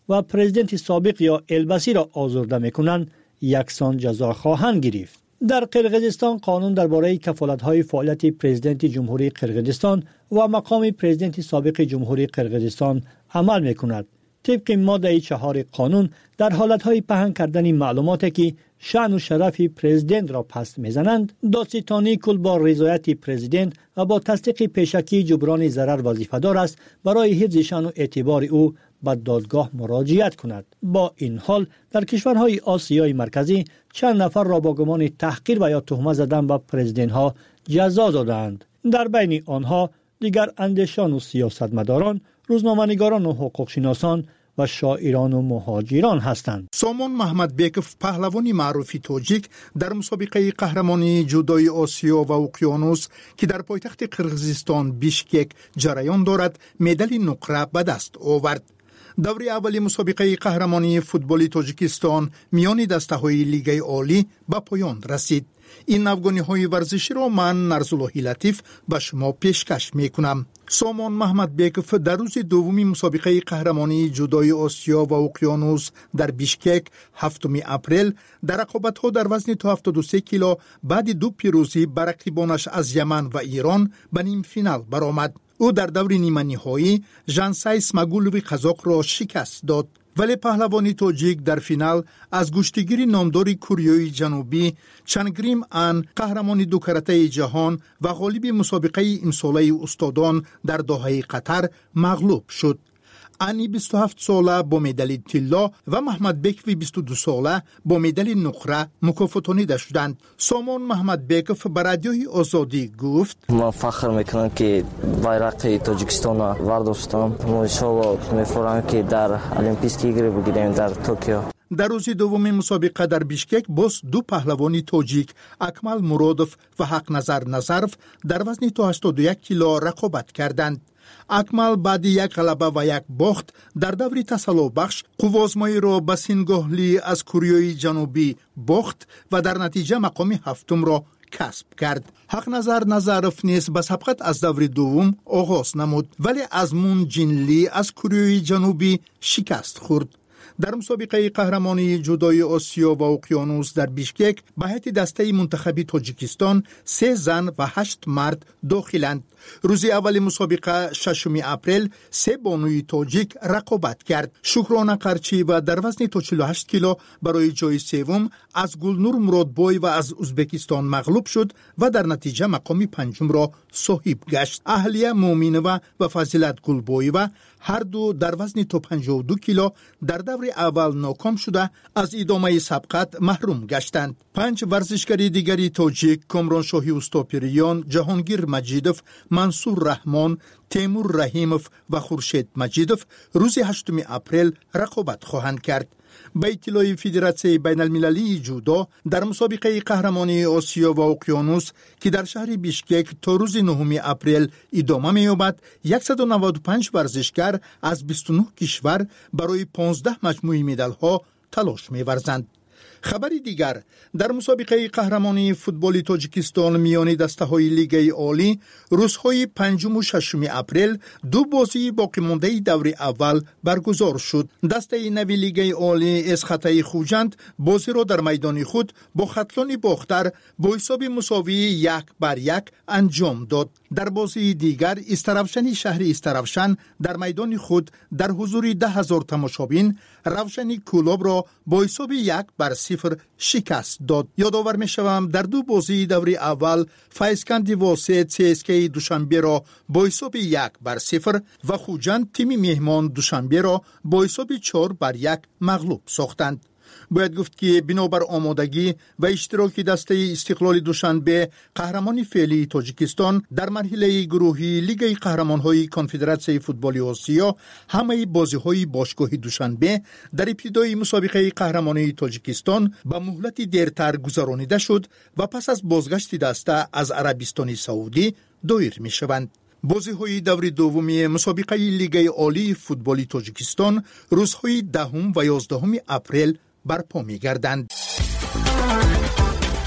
و پرزیدنت سابق یا البسی را آزرده میکنند یکسان جزا خواهند گرفت. در قرقیزستان قانون درباره کفالت‌های فعالیت پرزیدنت جمهوری قرقیزستان و مقام پرزیدنت سابق جمهوری قرقیزستان عمل میکند. طبق ماده چهار قانون در حالت‌های پهن کردن معلوماتی که شأن و شرف پرزیدنت را پس میزنند، دادستانی کل با رضایت پرزیدنت و با تصدیق پیشکی جبران ضرر وظیفه‌دار است برای حفظ شأن و اعتبار او به دادگاه مراجعت کند. با این حال در کشورهای آسیای مرکزی چند نفر را با گمان تحقیر و یا تهمت زدن به پرزیدنت ها جزا دادند. در بین آنها دیگر اندیشان و سیاستمداران، روزنامه‌نگاران و حقوقشناسان و شاعران و مهاجران هستند. سامان محمد بیکف پهلوانی معروفی تاجیک در مسابقه قهرمانی جودوی آسیا و اقیانوس که در پایتخت قرقیزستان بیشکک جریان دارد مدال نقره به دست آورد. دوره اولی مسابقه قهرمانی فوتبالی تاجیکستان میان دسته‌های لیگ عالی به پایان رسید. این نوگانی‌های ورزشی را من نرزاللهی لطیف به شما پیشکش می‌کنم. سامان محمد بیکف در روز دومی مسابقه قهرمانی جودوی آسیا و اقیانوس در بیشکک هفتم اپریل در رقابت‌ها در وزن تا هفتاد و سه کیلو بعد دو پیروزی بر رقیبانش از یمن و ایران به نیم فینال برآمد. او در دور نیمه نهایی ژانسای اسماگولوی قزاق را شکست داد. ولی پهلوانی تاجیک در فینال از گشتگیر نامدار کره جنوبی چنگریم ان قهرمان دو کرته جهان و غالب مسابقه امساله استادان در دوحه قطر مغلوب شد. انی بیست و هفت ساله با مدال طلا و محمد بیکف بیست و دو ساله با مدال نقره مکافاتانیده شدند. سامان محمد بیکف به رادیوی آزادی گفت: من فخر میکنم که بیرق تاجیکستان را برداشتم. ما انشالله می‌فرماییم که در المپیک ایگری بگیریم در توکیو. در روز دوم مسابقه در بیشکک باز دو پهلوانی تاجیک اکمل مرادوف و حق نظر نظرف در وزن تا هشتاد و یک کیلو رقابت کردند. اکمل بعد یک غلبه و یک باخت در دور تسلا بخش قوازمایی را به سینگاهلی از کره جنوبی باخت و در نتیجه مقام هفتم را کسب کرد. حق نظر نظرف نیز به سبقت از دور دوم آغاز نمود ولی از مون جینلی از کره جنوبی شکست خورد. در مسابقه قهرمانی جودوی آسیا و اقیانوس در بیشکک به هیئت دسته منتخبی تاجیکستان سه زن و هشت مرد داخلند. روز اول مسابقه ششم اپریل سه بانوی تاجیک رقابت کرد. شکرانه قرچی و در وزن تا چهل و هشت کیلو برای جای سوم از گلنور مرادبای و از ازبکستان مغلوب شد و در نتیجه مقام پنجم را صاحب گشت. اهلیه مومینова و فضیلت گلبایова هر دو در وزن تا پنجاه و دو کیلو در دور اول ناکام شده از ادامه سبقت محروم گشتند. پنج ورزشکاری دیگری تاجیک کامران شاهی استاپریان، جهانگیر مجیدوف، منصور رحمان، تیمور رحیموف و خورشید مجیدوف روز هشتم اپریل رقابت خواهند کرد. به اطلاع فدراسیون بین المللی جودو در مسابقه قهرمانی آسیا و اقیانوس که در شهر بیشکک تا روز نهم اپریل ادامه می‌یابد، صد و نود و پنج ورزشکار از بیست و نه کشور برای پانزده مجموعه مدال‌ها تلاش می‌ورزند. خبری دیگر در مسابقه قهرمانی فوتبالی تاجیکستان میان دسته‌های لیگ عالی روزهای پنجم و ششم اپریل دو بازی باقی مانده دور اول برگزار شد. دسته نوی لیگ عالی اسخطه خوجند بازی را در میدان خود با خطلان باختر با حساب مساوی یک بر یک انجام داد. در بازی دیگر استرافشنی شهر استرافشن در میدان خود در حضور ده هزار تماشابین روشنی کلوب را با حساب یک بر صفر شکست داد. یادآور می‌شوم در دو بازی دور اول فایسکند واسط سی اس کی دوشنبه را با حساب یک بر صفر و خوجند تیم مهمان دوشنبه را با حساب چهار بر یک مغلوب ساختند. باید گفت که بنابر آمادگی و اشتراک دسته استقلال دوشنبه قهرمان فعلی تاجیکستان در مرحله گروهی لیگ قهرمان‌های کنفدراسیون فوتبال آسیا همه بازی‌های باشگاه دوشنبه در ابتدای مسابقه قهرمانی تاجیکستان به مهلت دیرتر گذرانیده شد و پس از بازگشت دسته از عربستان سعودی دایر می‌شوند. بازی‌های دور دومی مسابقه لیگ عالی فوتبال تاجیکستان روزهای دهم و یازدهم اپریل برپا می‌گردند.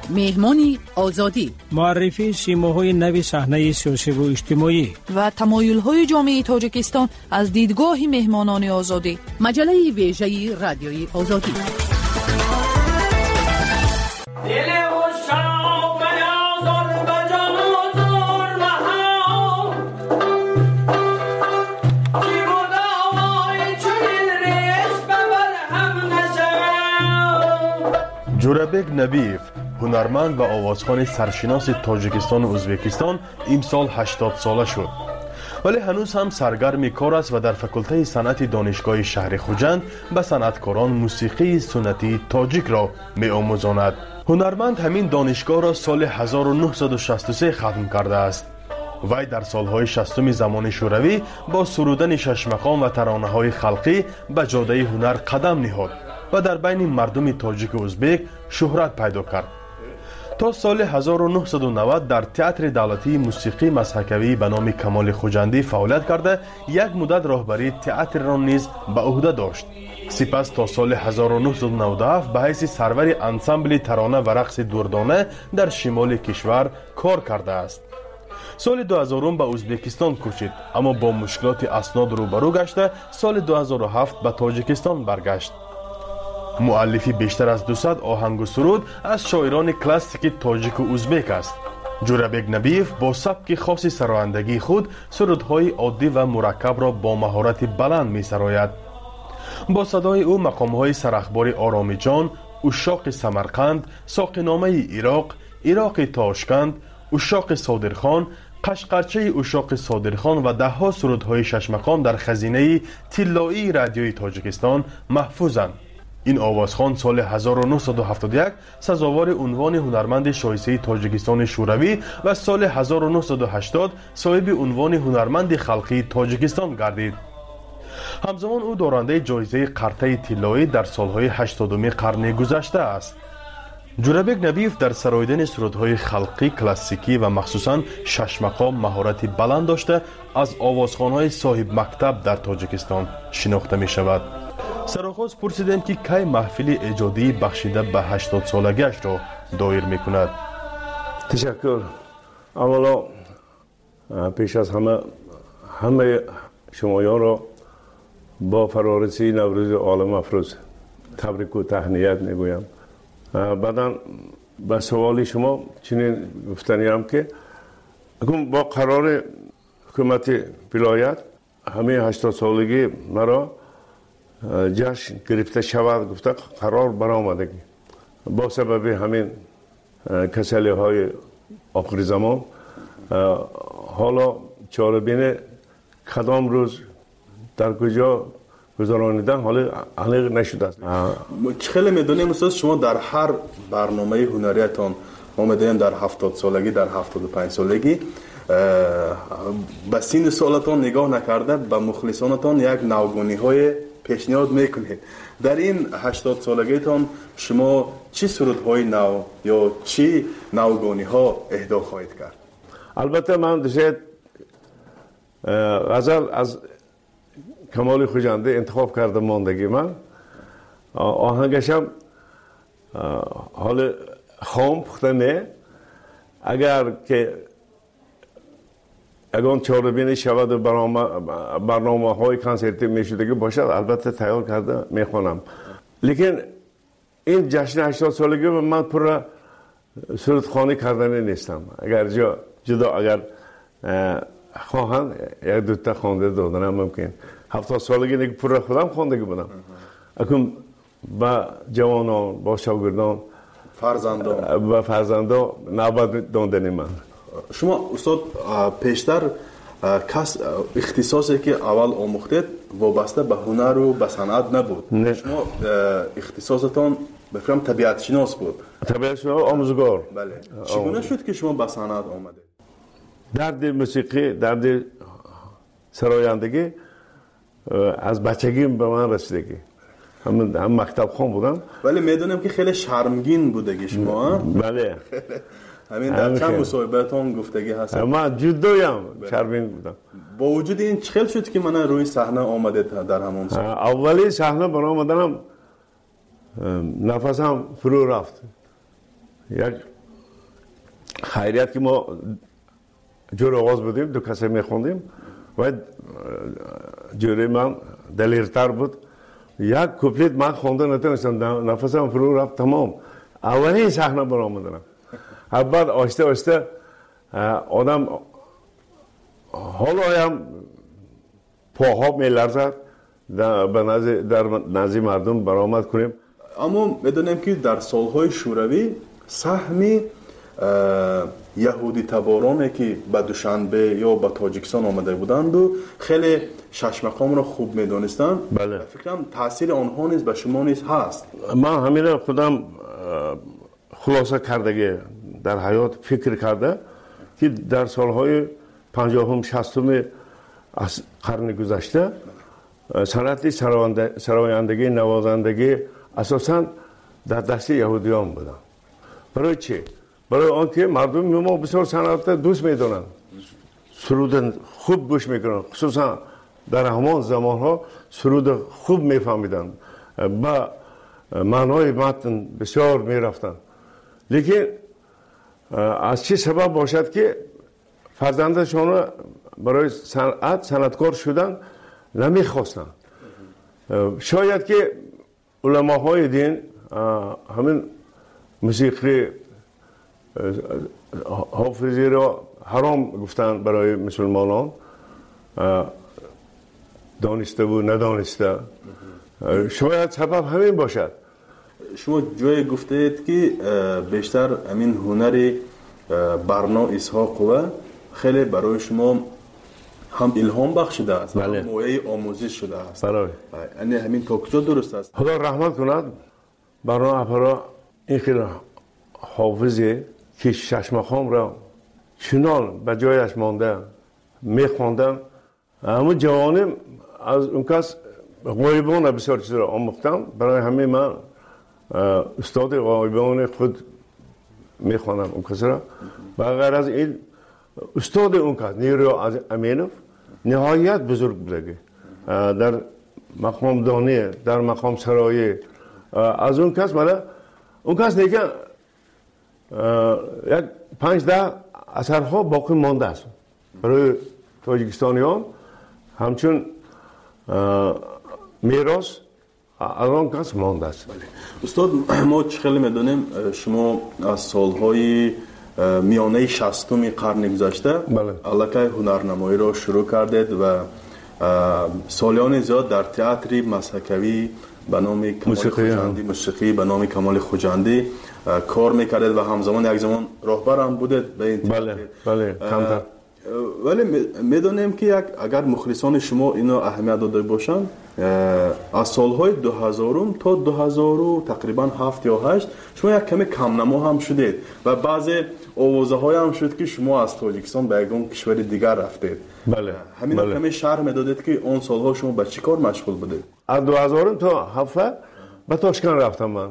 مهمانی آزادی، معرفی سیماهای نوی صحنه سیاسی و اجتماعی و تمایل‌های جامعه تاجیکستان از دیدگاه مهمانان آزادی. مجله ویژه رادیوی آزادی. جورابک نبیف، هنرمند و آوازخوان سرشناس تاجیکستان و ازبکستان، امسال هشتاد ساله شد. ولی هنوز هم سرگرم کار است و در فکلته صنعت دانشگاه شهر خوجند به صنعتکاران موسیقی سنتی تاجیک را می آموزاند. هنرمند همین دانشگاه را سال هزار و نهصد و شصت و سه ختم کرده است. وی در سالهای شصتم زمان شوروی با سرودن شش مقام و ترانه‌های خلقی به جاده هنر قدم نهاد و در بین مردم تاجیک و ازبک شهرت پیدا کرد. تا سال هزار و نهصد و نود در تئاتر دولتی موسیقی مسحکوی به نام کمال خوجندی فعالیت کرده یک مدت راهبری تئاتر را نیز به عهده داشت. سپس تا سال هزار و نهصد و نود و هفت به حیث سرور انسامبل ترانه و رقص دردانه در شمال کشور کار کرده است. سال دو هزار به ازبکستان کوچید، اما با مشکلات اسناد روبرو گشته سال دو هزار و هفت به تاجیکستان برگشت. مؤلفی بیشتر از دویست آهنگ و سرود از شاعران کلاسیک تاجیک و ازبک است. جورابک نبیف با سبک خاص سرایندگی خود سرودهای عادی و مرکب را با مهارت بلند می سراید. با صدای او مقامهای سرخبار آرامی جان، اشاق سمرقند، ساقینامه عراق، عراق تاشکند، اشاق صادرخان، قشقرچه اشاق صادرخان و ده ها سرودهای شش مقام در خزینه طلایی رادیوی تاجیکستان محفوظند. این آوازخوان سال هزار و نهصد و هفتاد و یک سزاوار عنوان هنرمند شایسته تاجیکستان شوروی و سال هزار و نهصد و هشتاد صاحب عنوان هنرمند خلقی تاجیکستان گردید. همزمان او دارنده جایزه قرطه طلایی در سالهای هشتادم قرن گذشته است. جورابک نبیف در سراییدن سرودهای خلقی کلاسیکی و مخصوصاً شش مقام مهارت بلند داشته از آوازخوان‌های صاحب مکتب در تاجیکستان شناخته می شود. سرآغاز پرسیدم که کی محفل ایجادی بخشیده به هشتاد سالگیش را دایر می کند. تشکر. اولا پیش از همه همه شمایان را با فرارسی نوروز عالم افروز تبریک و تهنیت می گویم. بعدا به سوال شما چنین گفتنیم که اکنون با قرار حکومت ولایت همه هشتاد سالگی مرا جشن گرفته شود گفته قرار برآمدگی با سبب همین کسلی های آخر زمان حالا چاره‌بین کدام روز در کجا گذرانیدن حالا علیق نشده است. خیلی میدونیم استاد شما در هر برنامه هنریتان ما میدونیم در هفتاد سالگی در هفتاد و پنج سالگی به سین سالتان نگاه نکرده به مخلصانتان یک نوگانی های پیشنهاد میکنید. در این هشتاد سالگیتان شما چی سرودهای نو یا چی نوگانی ها اهدا خواهید کرد؟ البته من دوست غزل از کمال خوجنده انتخاب کرده ماندگی من آهنگشم حال خام پخته نه اگر که اگر چهاربینی شود و برنامه های کنسرتی میشدگی باشد البته تیار کرده میخوانم. لیکن این جشن هشتاد سالگی من پر سرودخوانی کردنی نیستم. اگر جا جدا اگر خواهند یک دوتا خوانده دادنم ممکن. هفتاد سالگی نیک پر خودم خواندگی بودم. اکنون با جوانان با شاگردان فرزندان و فرزندان نوبت دادنی من. شما استاد پیشتر کس اختصاصی که اول آموختید وابسته به هنر و به صنعت نبود. نه. شما اختصاصتان بفرم طبیعت شناس بود. طبیعت شناس آموزگار. بله. چگونه شد که شما به صنعت آمدید؟ درد موسیقی، درد سرایندگی از بچگی به من رسیدگی. هم هم مکتب خوان بودم. ولی میدونم که خیلی شرمگین بودگی شما. بله. همین در چند مصاحبه‌تان گفتگی هست. من جدویم شرمگین بودم. با وجود این چخل شد که من روی صحنه آمدید در همون سال. اولی صحنه برآمدنم نفسم فرو رفت. یک خیریت که ما جور آواز بودیم، دو کسی میخوندیم و جوری من دلیرتر بود. یک کوپلیت من خونده نتونستم، نفسم فرو رفت تمام. اولین صحنه برآمدم. بعد آهسته آهسته آدم حالا هم پاها میلرزد در نزد مردم برآمد کنیم. اما بدونیم که در سالهای شوروی سهم یهودی تبارانی که به دوشنبه یا به تاجیکستان آمده بودند و خیلی شش مقام را خوب میدونستند. بله. فکرم تاثیر آنها نیز به شما نیز هست. من همین خودم خلاصه کردگی در حیات فکر کرده که در سالهای پنجاهم شصتم از قرن گذشته صنعت سرایندگی نوازندگی اساساً در دست یهودیان بودن. برای چی؟ برای آنکه مردم ما بسیار صنعت دوست میدونن، سرود خوب گوش میکنن، خصوصا در همان زمان ها سرود خوب میفهمیدن، با معنای متن بسیار میرفتن. لیکن از چه سبب باشد که فرزندشان برای صنعت صنعتکار شدن نمیخواستن؟ شاید که علماهای دین همین موسیقی حافظی را حرام گفتن برای مسلمانان، دانسته و ندانسته. شاید سبب همین باشد. شما جای گفتید که بیشتر همین هنر برنا اسحاق و خیلی برای شما هم الهام بخشیده است، بله. هم موعظه آموزش شده است. برای یعنی همین تا کجا درست است؟ خدا رحمت کند برنا اپرا این خیلی حافظی که شش مقام را چنان به جایش مانده میخواندن. اما جوانم از اون کس غایبان بسیار چیز را آموختم. برای همه من استاد غایبان خود میخوانم اون کس را. و غیر از این استاد اون کس نیرو امینوف نهایت بزرگ بوده در مقام دانی، در مقام سرایی. از اون کس مالا اون کس دیگه یک پنج ده اثرها باقی مانده است برای تاجیکستانیان، همچون میراث از آن کس مانده است. استاد ما خیلی میدونیم شما از سالهای میانه شصتم قرن گذشته الکی هنرنمایی را شروع کردید و سالیان زیاد در تئاتر مسحکوی به نام کمال خوجندی، موسیقی به نام کمال خوجندی کار میکردید و همزمان یک زمان راهبر هم بودید به این بله بله کمتر. ولی میدونیم که یک اگر مخلصان شما اینو اهمیت داده باشن از سالهای دو هزار تا دو هزار تقریبا هفت یا هشت شما یک کمی کم نما هم شدید و بعضی آوازه های هم شد که شما از تاجیکستان به یک کشور دیگر رفتید. بله همین بله. کمی شرح میدادید که اون سالها شما به چی کار مشغول بودید؟ از دو هزار تا هفت به تاشکند رفتم من.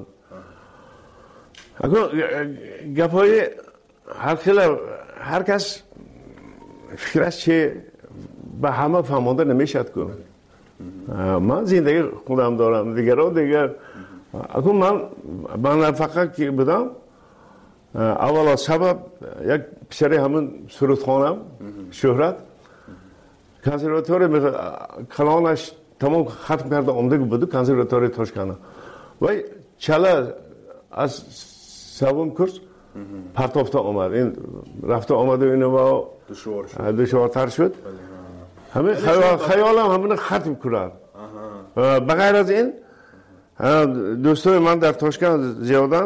اگر گپای هر خیلی هر کس فکرش چه به همه فهمانده نمیشد کنه. من زندگی خودم دارم، دیگران دیگر. اگر من من فقط که بودم اول از سبب یک پسری همون سرودخانم شهرت کنسرواتوری کلانش تمام ختم کرده آمده بود کنسرواتوری تاشکند و چلا از سوم کورس پرتافته آمد. این رفته آمده اینو با دشوارتر شد. همه خیال خیالم همون ختم کرد. بغیر از این دوستای من در تاشکند زیادن.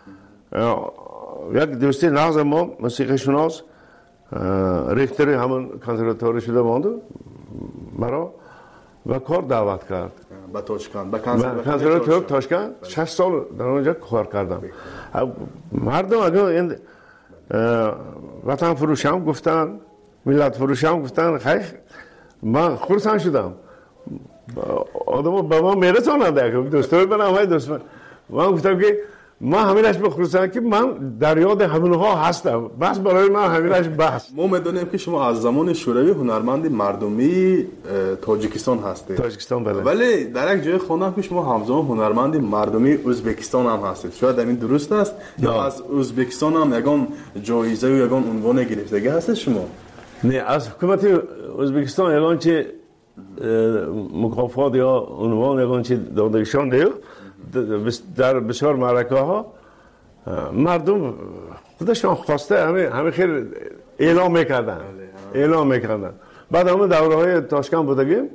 یک دوستی نغز ما موسیقی شناس ریختری همون کنسرواتوری شده مانده مرا و کار دعوت کرد به تاشکند. به کنسرواتوری تاشکند شش سال در اونجا کار کردم. مردم اگر این وطن فروشم گفتن، ملت فروشم گفتن، خیلی من خرسند شدم. آدم به من میرسانند که دوستای من همه دوست من. من گفتم که ما همینش بخصوصا که من در یاد همونها هستم، بس برای من همینش بس. ما میدونیم که شما از زمان شوروی هنرمند مردمی تاجیکستان هستید. تاجیکستان بله. ولی در یک جای خوندم که شما همزمان هنرمند مردمی ازبکستان هم هستید. شاید این درست است یا از ازبکستان هم یگان جایزه و یگان عنوان گرفتگی هست شما؟ نه، از حکومت ازبکستان یگان چه مکافات یا عنوان یگان چه دادگیشان دیو در بسیار معرکه ها مردم خودشان خواسته همه همه خیلی اعلام میکردن اعلام میکردن. بعد همه دوره های تاشکند بودگیم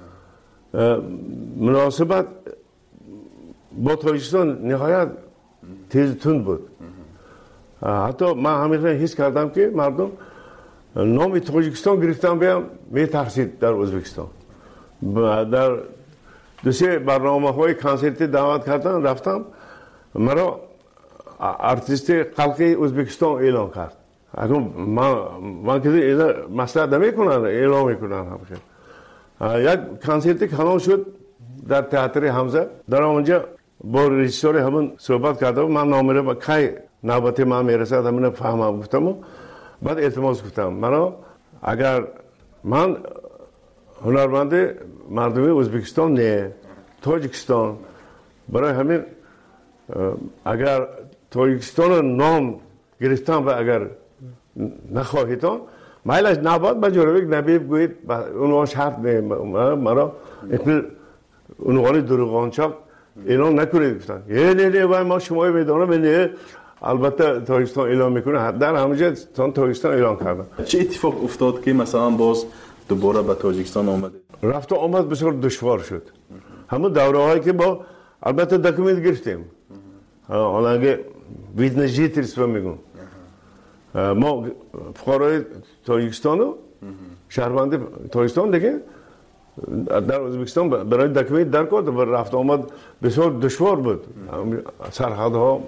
مناسبت با تاجیکستان نهایت تیز تند بود. حتی من همیشه حس کردم که مردم نام تاجیکستان گرفتن بیام میترسید در ازبکستان. در دو سه برنامه های کنسرتی دعوت کردن، رفتم مرا ارتیست خلقی ازبکستان اعلام کرد. اگر من من که مسئله نمیکنن اعلام میکنن همیشه. یک کنسرتی کلان شد در تئاتر حمزه. در اونجا با رژیسور همون صحبت کردم، من نامره با کی نوبت من میرسد همین فهمم گفتم. بعد التماس گفتم مرا اگر من هنرمند مردمی ازبکستان نه تاجیکستان، برای همین اگر تاجیکستان نام گرفتم و اگر نخواهیدان مایلش نباد با جورویک نبی بگویید اونوان شرط نه مرا اقل اونوانی دروغانچاک اعلام نکنید گفتن. یه نه نه باید ما شمایی میدانم نه البته تاجیکستان اعلام میکنه. در همونجا تاجیکستان اعلام کردن. چه اتفاق افتاد که مثلا باز دوباره به تاجیکستان آمده؟ رفت و آمد بسیار دشوار شد. همون دوره هایی که با البته دکومنت گرفتیم. حالا اگه ویدنجی تریسفه میگون ما فقرای تاجیکستان و شهروند تاجیکستان دیگه در ازبکستان برای دکومنت در کرد و رفت آمد بسیار دشوار بود سرحدها.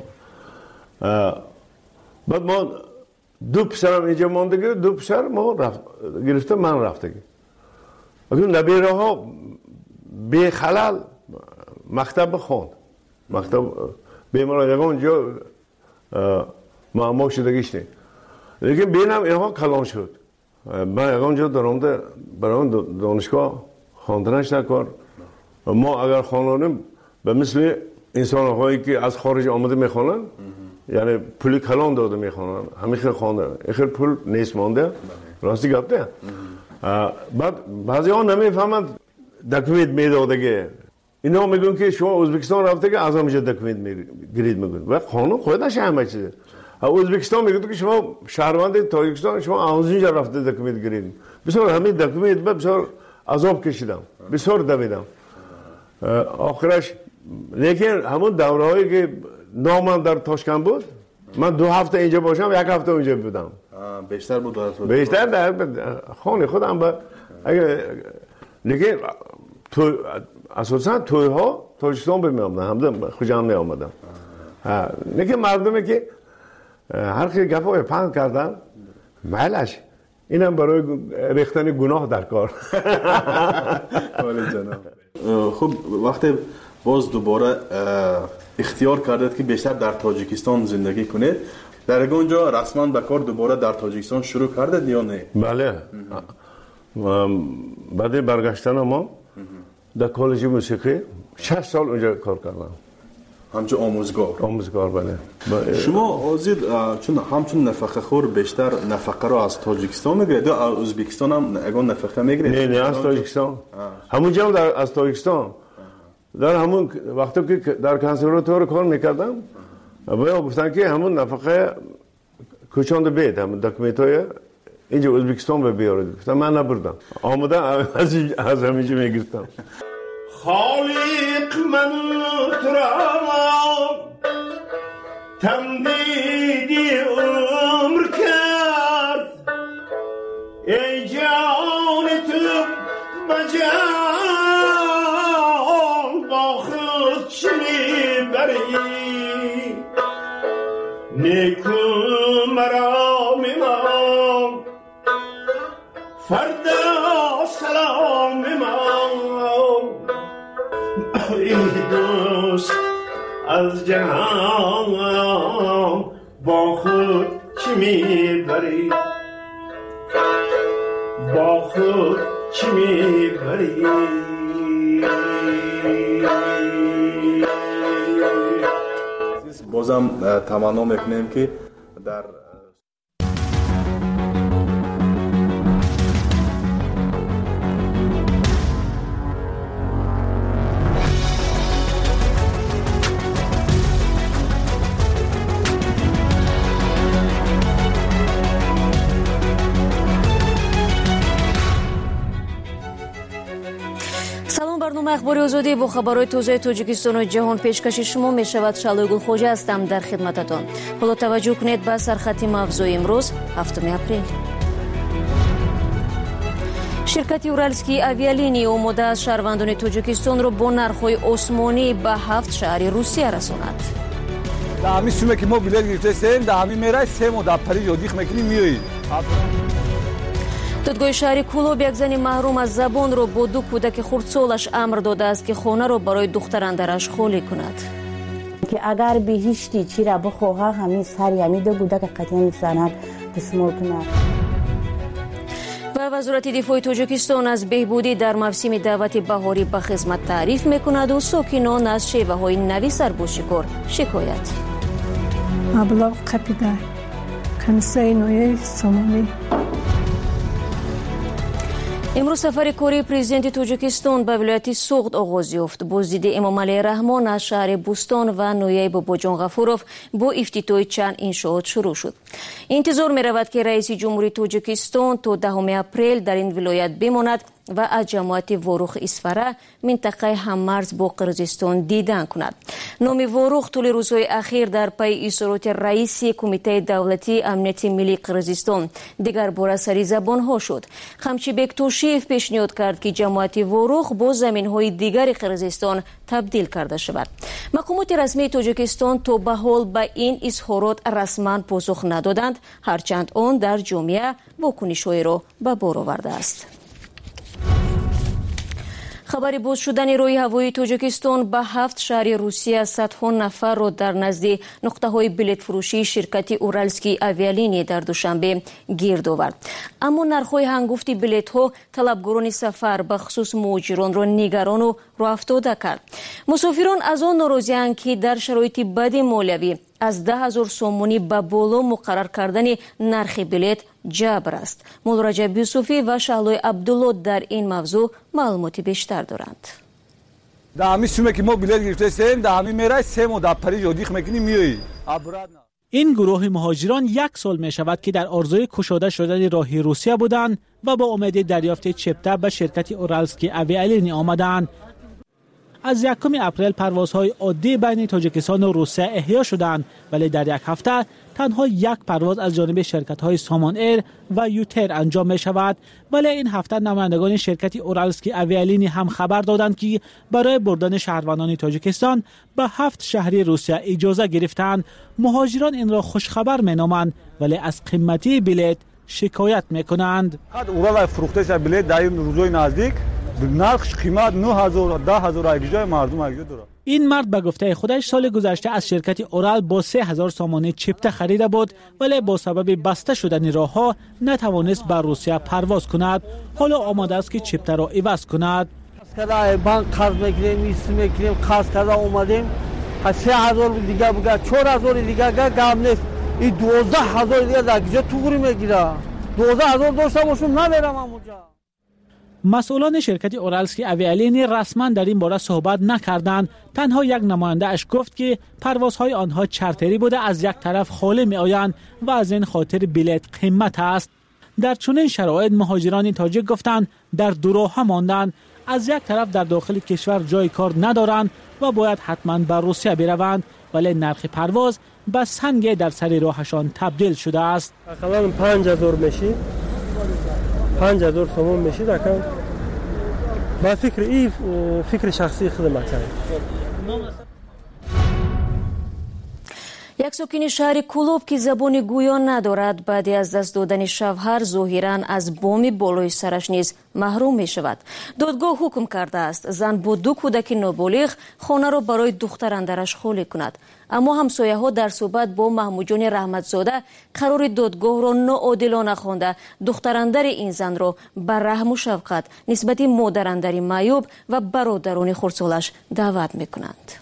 بعد ما دو پسرم اینجا مانده، دو پسر ما رفت گرفتم من رفته. اگر نبیره ها به خلال مکتب خواند، مکتب بیماران یکان جا معما شدگیش نه، لیکن بینم اینها کلان شد. من یکان جا درآمده برای دانشگاه خواندنش نکرد. ما اگر خوانیم به مثل انسان هایی که از خارج آمده میخوانن، یعنی پولی کلان داده میخوانن، همیشه خوانده اخیر پول نیست مانده. راستی گفته. بعد بعضی ها نمیفهمند دکومنت میدادگه. اینا میگن که شما ازبکستان رفته که از همینجا دکومنت میگیرید میگن و قانون خودش همه چیزه. ازبکستان میگه که شما شهروند تاجیکستان شما از اینجا رفته دکومنت گیرید. بسیار همین دکومنت بسیار عذاب کشیدم، بسیار دویدم. آخرش لیکن همون دورهایی که نامم در تاشکند بود، من دو هفته اینجا باشم یک هفته اونجا بودم. بیشتر بود در بیشتر در خانه خودم با اگه لیکن تو اساسا توی ها تاجیکستان بمیامدن همده خوشم نیامدن. لیکن مردمی که هر خیلی گفای پند کردن معلش اینم برای ریختن گناه در کار. خب وقتی باز دوباره اختیار کردید که بیشتر در تاجیکستان زندگی کنید، در اونجا رسما به کار دوباره در تاجیکستان شروع کردید یا نه؟ بله. بعد برگشتن ما در کالج موسیقی شش سال اونجا کار کردم. همچون آموزگار. آموزگار بله. شما آزید چون همچون نفقه خور بیشتر نفقه رو از تاجیکستان میگیرید یا از ازبکستان هم اگه نفقه میگیرید؟ نه نه از تاجیکستان. همونجا هم در از تاجیکستان. در همون وقتی که در کنسرواتوار کار میکردم باید گفتن که همون نفقه کوچاند بید همون دکومنتای اینجا ازبکستان به بیارید. گفتم من نبردم آمدم از از همینجا میگرفتم. خالق من ترام تمدیدی عمر کرد ای جان تو بجان با خود چه میبری نیکو مرا میمان فردا سلام میمان ای دوست از جهان با خود چی میبری با خود چی میبری بازم تمنا میکنیم که در برنامه اخباری آزادی با خبرهای تازه تاجیکستان و جهان پیشکش شما می شود. شالوی گلخوجه هستم در خدمتتان. حالا توجه کنید به سرخط موضوع امروز هفتم اپریل. شرکت اورالسکی اویالینی آماده است شهروندان تاجیکستان را با نرخ‌های آسمانی به هفت شهر روسیه رساند. در همین سومه که ما بلیط گرفتیم در همین میرای سه ماه در پاریس یادیخ میکنیم میایی. دادگاه شهر کولوب یک زن محروم از زبان را با دو کودک خردسالش امر داده است که خانه را برای دختراندرش خالی کند. که اگر بهشتی چی را بخواه همین سری همین دو کودک قطعی میساند دستمال کند. و وزارت دفاع تاجیکستان از بهبودی در موسم دعوت بهاری به خدمت تعریف میکند و ساکنان از شیوه های نوی سربازشکار شکایت. مبلغ قپیده کنیسه نویه سامانی. امروز سفر کاری پرزیدنت تاجیکستان به ولایت سوغد آغاز یافت. بازدید امام علی رحمان از شهر بوستان و نویب باجان غفوروف با افتتاح چند انشاءات شروع شد. انتظار می رود که رئیس جمهوری تاجیکستان تا دهم اپریل در این ولایت بماند و از جماعت واروخ اسفره منطقه هممرز با قرقیزستان دیدن کند. نام واروخ طول روزهای اخیر در پی اصرارات رئیس کمیته دولتی امنیت ملی قرقیزستان دیگر بار سری زبان ها شد. خمچیبک توشیف پیشنهاد کرد که جماعت واروخ با زمین های دیگر قرقیزستان تبدیل کرده شود. مقامات رسمی تاجیکستان تا به حال به این اظهارات رسما پاسخ ندادند، هرچند آن در جامعه واکنش‌هایی را به بار آورده است. خبر باز شدن روی هوایی تاجیکستان به هفت شهر روسیه صدها نفر را در نزد نقطه های بلیط فروشی شرکت اورالسکی اویالینی در دوشنبه گرد آورد. اما نرخ‌های هنگفت بلیط ها طلبگران سفر به خصوص مهاجران را نگران و راه افتاده کرد. مسافران از آن ناراضی‌اند که در شرایط بد مالیوی از ده هزار سومونی به بالا مقرر کردن نرخ بلیط جبر است. مولا رجب یوسفی و شهلوی عبدالله در این موضوع معلومات بیشتر دارند. در همین سومه که ما بلیط گرفتیم در همین میرای سه ماه در پاریس یادیخ میکنیم میایی. این گروه مهاجران یک سال می شود که در آرزوی کشاده شدن راهی روسیه بودند و با امید دریافت چپته به شرکت اورالسکی اویالینی آمدند. از یکم اپریل پروازهای عادی بین تاجیکستان و روسیه احیا شدند، ولی در یک هفته تنها یک پرواز از جانب شرکت‌های سامان ایر و یوتر انجام می شود. ولی این هفته نمایندگان شرکت اورالسکی اویالینی هم خبر دادند که برای بردن شهروندان تاجیکستان به هفت شهری روسیه اجازه گرفتند. مهاجران این را خوشخبر می نامند، ولی از قیمتی بلیط شکایت می کنند. اورال فروخته شده بلیط در این روزهای نزدیک نرخش قیمت نه هزار ده هزار اگجای مردم اگجا داره. این مرد به گفته خودش سال گذشته از شرکت اورال با سه هزار سامانه چپته خریده بود، ولی با سبب بسته شدن راهها نتوانست به روسیه پرواز کند. حالا آماده است که چپته را عوض کند. کدا بانک قرض میگیریم، میس میگیریم، قرض کدا اومدیم سه هزار دیگه بگه چهار هزار دیگه گام نیست، این دوازده هزار دیگه اگجا توگری میگیره. دوازده هزار داشته باشم نمیرم اونجا. مسئولان شرکت اورالسکی اویالینی رسما در این باره صحبت نکردند. تنها یک نماینده اش گفت که پروازهای آنها چارتری بوده، از یک طرف خالی می آیند و از این خاطر بلیط قیمت است. در چنین شرایط مهاجران تاجیک گفتند در دو راه ماندند. از یک طرف در داخل کشور جای کار ندارند و باید حتما به روسیه بروند، ولی نرخ پرواز به سنگ در سر راهشان تبدیل شده است. تقریبا پنج هزار میشه، پنج هزار تومان میشه. دکن با فکر این فکر شخصی خودم کرد. یک ساکن شهر کلوب که زبان گویا ندارد بعد از دست دادن شوهر ظاهراً از بام بالای سرش نیز محروم می شود. دادگاه حکم کرده است زن با دو کودک نابالغ خانه را برای دختراندرش خالی کند. اما همسایه ها در صحبت با محمود جان رحمتزاده قرار دادگاه را ناعادلانه خوانده دختراندر این زن را بر رحم و شفقت نسبت مادراندر معیوب و برادران خردسالش دعوت می کنند.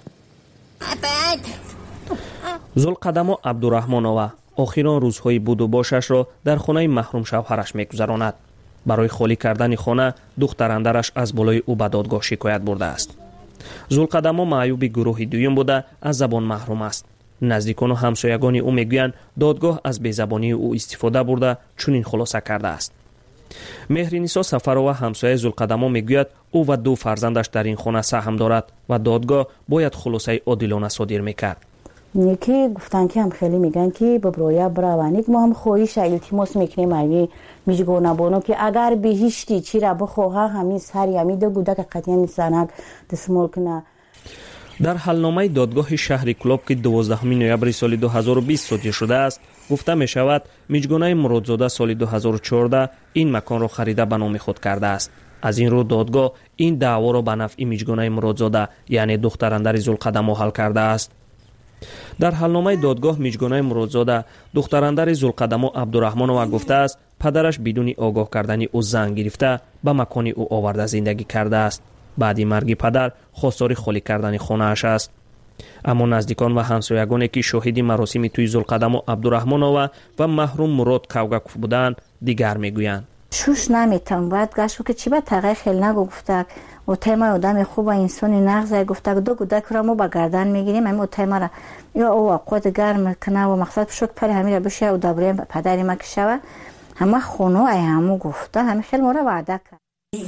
زلقدما عبدالرحمنова آخرین روزهای بود و باشش را در خانه محروم شوهرش می‌گذراند. برای خالی کردن خانه دختراندرش از بالای او به دادگاه شکایت برده است. زلقدما معیوب گروه دویم بوده از زبان محروم است. نزدیکان و همسایگان او میگویند دادگاه از بی‌زبانی او استفاده برده چنین خلاصه کرده است. مهرینیسا سفرова همسایه زلقدما میگوید او و دو فرزندش در این خانه سهم دارد و دادگاه باید خلاصه عادلانه صادر میکرد. یکی گفتن که هم خیلی میگن که ببرویا براونیک ما هم خواهیش التماس میکنیم اوی میجگونه بانو که اگر بهشتی چی را بخواه همین سر یمی دو گوده که قطعی میسانک دسمول کنه. در حلنامه دادگاه شهر کلوب که دوازدهم نوامبر سال دو هزار و بیست صادر شده است گفته می شود میجگونه مرادزاده سال دو هزار و چهارده این مکان را خریده به نام خود کرده است. از این رو دادگاه این دعوا را به نفع میجگونه مرادزاده یعنی دختراندر زلقدما حل کرده است. در حلنامه دادگاه میجگونه مرادزاده دختراندر زلقدما عبدالرحمنova گفته است پدرش بدون آگاه کردن او زن گرفته به مکان او آورده زندگی کرده است. بعد مرگ پدر خواستار خالی کردن خانه اش است. اما نزدیکان و همسایگانی که شاهد مراسم توی زلقدما عبدالرحمنova و محروم مراد کوگاکوف بودند دیگر میگویند شوش نمیتونم باید گشت که چی به تغییر خیلی نگو گفته و تیمه آدم خوب و انسانی نغزه گفته دو گودک را ما با گردن میگیریم همه تیمه را یا او قد گرم کنه و مقصد شد پر همین را بشه و دابره پدری ما که شوه همه خونو ای همو گفته همه خیلی ما را وعده کرد.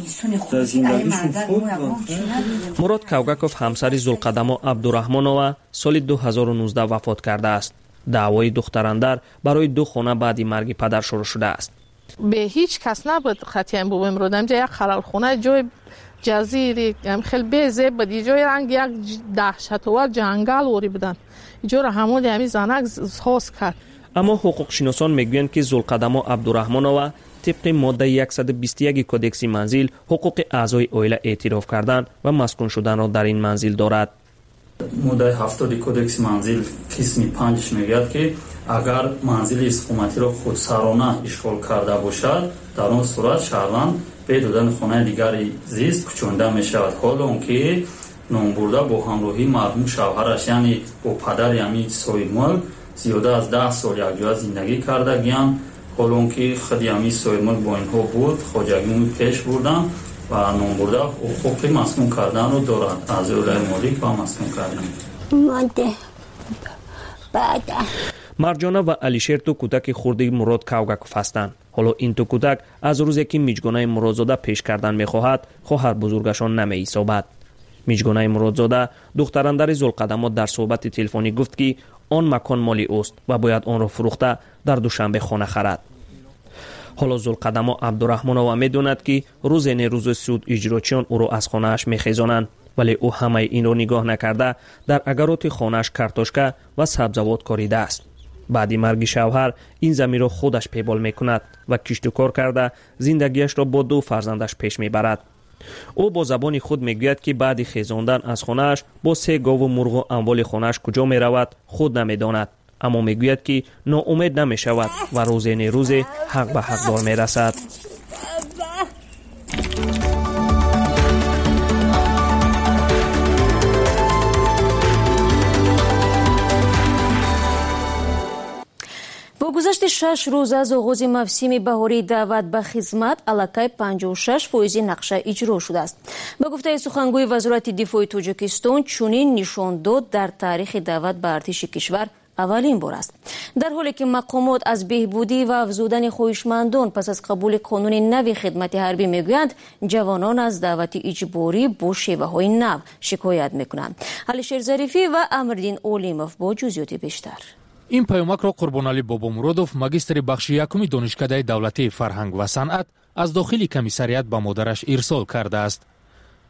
مراد کوگاکوف همسر زلقدما عبدالرحمنova سال دو هزار و نوزده وفات کرده است. دعوای دختراندر برای دو خانه بعد مرگ پدر شروع شده است. به هیچ کس نبود خطیم بو امرودم جای خلال خونه جای جزیره خیلی بیزه بود جای رنگ یک دهشت‌آور جنگل وری بودن جور همون همی زنک خاص کرد. اما حقوق شناسان میگویند که زلقدما عبدالرحمنova طبق ماده صد و بیست و یک کدکس منزل حقوق اعضای عائله اعتراف کردن و مسکون شدن را در این منزل دارد. ماده هفتاد کدکس منزل قسم پنج میگوید که اگر منزل حکومتی را خودسرانه اشغال کرده باشد در آن صورت شهروند به دادن خانه دیگری زیست کوچانده می شود. حالا اونکه نام برده با همراهی مرحوم شوهرش یعنی با پدر یعنی صاحب ملک زیاده از ده سال یک جا زندگی کرده گیان. حالا اونکه خودی همی صاحب ملک با اینها بود خواجگی پیش بردن و نام برده حقوق مسکون کردن رو دارد از اولای مالک و مسکون کردن. ماده بعد مرجانه و علیشیر تو کودک خورده مراد کوگاکوف هستند. حالا این تو کودک از روزی که میجگونه مرادزاده پیش کردن میخواهد خواهر بزرگشان نمیایسابد. میجگونه مرادزاده دختراندر زلقدما در صحبت تلفنی گفت که آن مکان مالی اوست و باید آن را فروخته در دوشنبه خانه خرد. حالا زلقدما عبدالرحمنova میدوند که روز نه روز سود اجراچیان او را از خانه اش میخیزانند ولی او همه این را نگاه نکرده در اگرات خانه اش کارتوشکا و سبزوات کاریده است. بعد مرگ شوهر این زمین را خودش پیبال میکند و کشت و کار کرده زندگیش را با دو فرزندش پیش میبرد. او با زبان خود میگوید که بعد خیزاندن از خانه‌اش با سه گاو و مرغ و اموال خانه‌اش کجا میرود خود نمیداند، اما میگوید که ناامید نمیشود و روز نه روز حق به حقدار میرسد. با گذشت شش روز از آغاز موسم بهاری دعوت به خدمت علاقه پنجاه و شش فیصد نقشه اجرا شده است. به گفته سخنگوی وزارت دفاع تاجیکستان چنین نشان داد در تاریخ دعوت به ارتش کشور اولین بار است، در حالی که مقامات از بهبودی و افزودن خواهشمندان پس از قبول قانون نو خدمت حربی میگویند جوانان از دعوت اجباری با شیوه های نو شکایت میکنند. علیشیر ظریفی و امردین اولیموف با جزئیات بیشتر. این پیامک را قربانعلی بابامرادوف ماگستر بخش یکم دانشکده دولتی فرهنگ و صنعت از داخل کمیسریات به مادرش ارسال کرده است.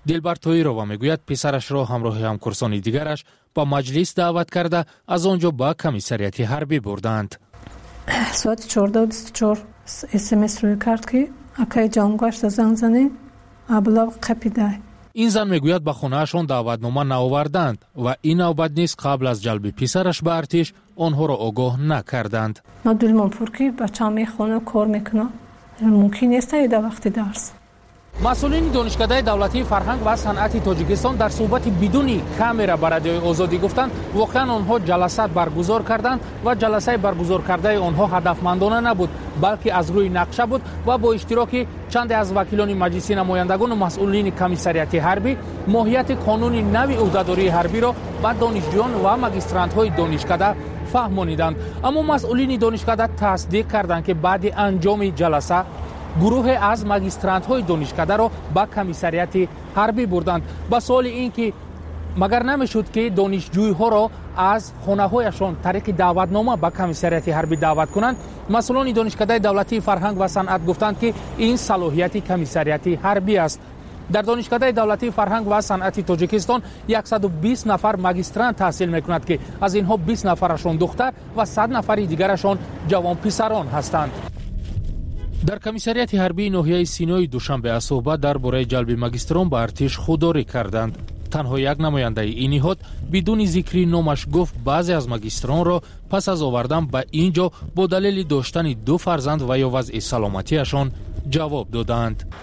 دلبر توییرووا میگوید پسرش را همراه همکورسان دیگرش با مجلس دعوت کرده از آنجا با کمیسریت حربی بردند. ساعت چهارده و بیست و چهار اس ام اس روی کرد که اکای جانگوشت زنگ زنه ابلا قپیده. این زن میگوید به خانه‌شان دعوتنامه نآوردند و این نوبت نیز قبل از جلب پسرش به ارتش آنها را آگاه نکردند. ما دلمان پر که بچه‌ام میخونه کار میکنه ممکن نیست ایده وقتی درس. مسئولین دانشکده دولتی فرهنگ و صنعت تاجیکستان در صحبت بدون کامرا با رادیوی آزادی گفتند واقعا آنها جلسات برگزار کردند و جلسه برگزار کرده آنها هدفمندانه نبود بلکه از روی نقشه بود و با اشتراک چند از وکیلان مجلس نمایندگان و مسئولین کمیسریت حربی ماهیت قانونی نوی عهدهداری حربی را به دانشجویان و ماگیسترانت‌های دانشکده فهمانیدند. اما مسئولین دانشکده تصدیق کردند که بعد انجام جلسه گروه از ماگیسترانت های دانشکده را به کمیسریت حربی بردند. با سوال این که مگر نمیشد که دانشجوی ها را از خانه هایشان طریق دعوتنامه به کمیسریت حربی دعوت کنند، مسئولان دانشکده دولتی فرهنگ و صنعت گفتند که این صلاحیت کمیسریت حربی است. در دانشکده دولتی فرهنگ و صنعت تاجیکستان صد و بیست نفر ماگیسترانت تحصیل میکنند که از اینها بیست نفرشان دختر و صد نفر دیگرشان جوان پسران هستند. در کمیسریت حربی ناحیه سینای دوشنبه از صحبت درباره جلب ماگیستران به ارتش خودداری کردند. تنها یک نماینده این نهاد بدون ذکر نامش گفت بعضی از ماگیستران را پس از آوردن به اینجا با دلیل داشتن دو فرزند و یا وضع سلامتیشان جواب دادند.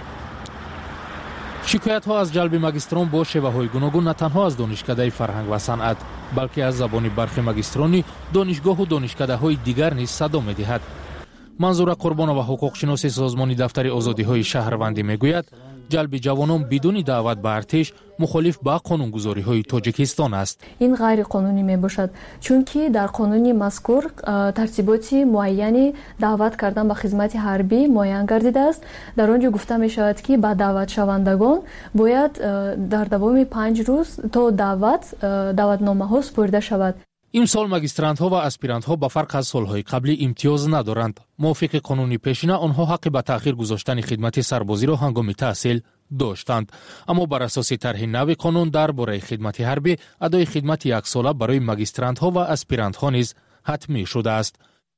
شکایت ها از جلب ماگیستران با شیوه های گوناگون نه تنها از دانشکده فرهنگ و صنعت بلکه از زبان برخی ماگیسترانی دانشگاه و دانشکده های دیگر نیز صدا می‌دهد. منظور قربان و حقوق شناس سازمان دفتر آزادی های شهروندی میگوید جلب جوانان بدون دعوت به ارتش مخالف با قانونگذاری های تاجیکستان است. این غیر قانونی می باشد چون که در قانون مذکور ترتیبات معینی دعوت کردن به خدمت حربی معین گردیده است. در آنجا گفته می شود که با دعوت شوندگان باید در دوام پنج روز تا دعوت دعوتنامه ها سپرده شود. امسال ماگیسترانت ها و اسپیرانت ها به فرق از سالهای قبلی امتیاز ندارند. موافق قانونی پیشینه آنها حق به تأخیر گذاشتن خدمت سربازی را هنگام تحصیل داشتند، اما بر اساس طرح نو قانون درباره خدمت حربی ادای خدمت یک ساله برای ماگیسترانت ها و اسپیرانت ها نیز حتمی شده است.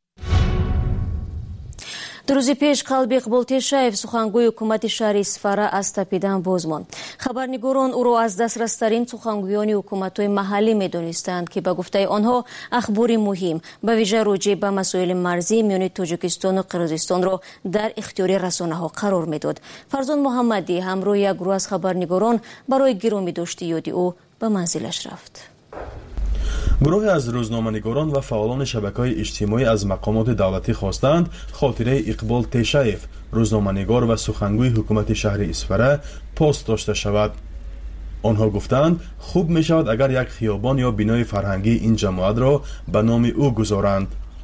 دو روز پیش قلب اقبال تشاев سخنگوی حکومت شهر اسفاره از تپیدن باز ماند. خبرنگاران او را از دسترسترین سخنگویان حکومت‌های محلی می‌دانستند که به گفته آنها اخبار مهم به ویژه راجع به مسائل مرزی میان تاجیکستان و قرقیزستان را در اختیار رسانه‌ها قرار می‌داد. فرزان محمدی همراه یک گروه از خبرنگاران برای گرامی داشتی یادی او به منزلش رفت. گروهی از روزنامه‌نگاران و فعالان شبکه‌های اجتماعی از مقامات دولتی خواستند خاطره اقبال تشاев روزنامه‌نگار و سخنگوی حکومت شهر اسفاره پست داشته شود. آنها گفتند خوب می‌شود اگر یک خیابان یا بنای فرهنگی این جماعت را به نام او گذارند.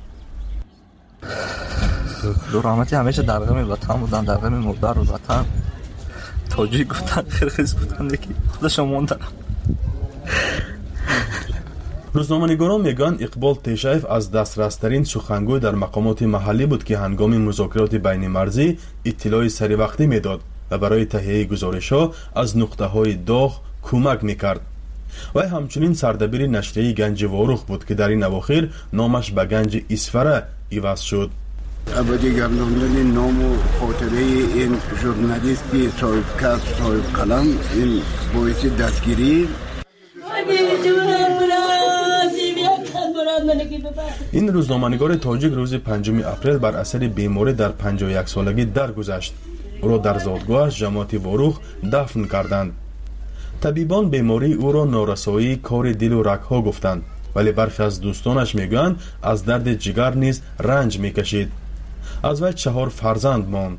دورامتی همیشه در غم وطن بودن، در غم مادر و وطن. تاجیک گفتن، قرقیز گفتن که خودشون موندن. روزنامه‌نگاران میگویند اقبال تشاев از دسترسترین سخنگوی در مقامات محلی بود که هنگام مذاکرات بین مرزی اطلاع سری وقتی میداد و برای تهیه گزارش‌ها از نقطه‌های داغ کمک میکرد. و همچنین سردبیر نشریه گنج واروخ بود که در این اواخر نامش به گنج اسفاره عوض شد. ابدی گرداندن نام و خاطره این ژورنالیستی صاحب کسب صاحب قلم این باعث دستگیری. این روزنامه‌نگار تاجیک روز پنجم اپریل بر اثر بیماری در پنجاه و یک سالگی درگذشت. او را در زادگاهش جماعت واروخ دفن کردند. طبیبان بیماری او را نارسایی کار دل و رگ‌ها گفتند، ولی برخی از دوستانش میگویند از درد جگر نیز رنج میکشید. از وی چهار فرزند ماند.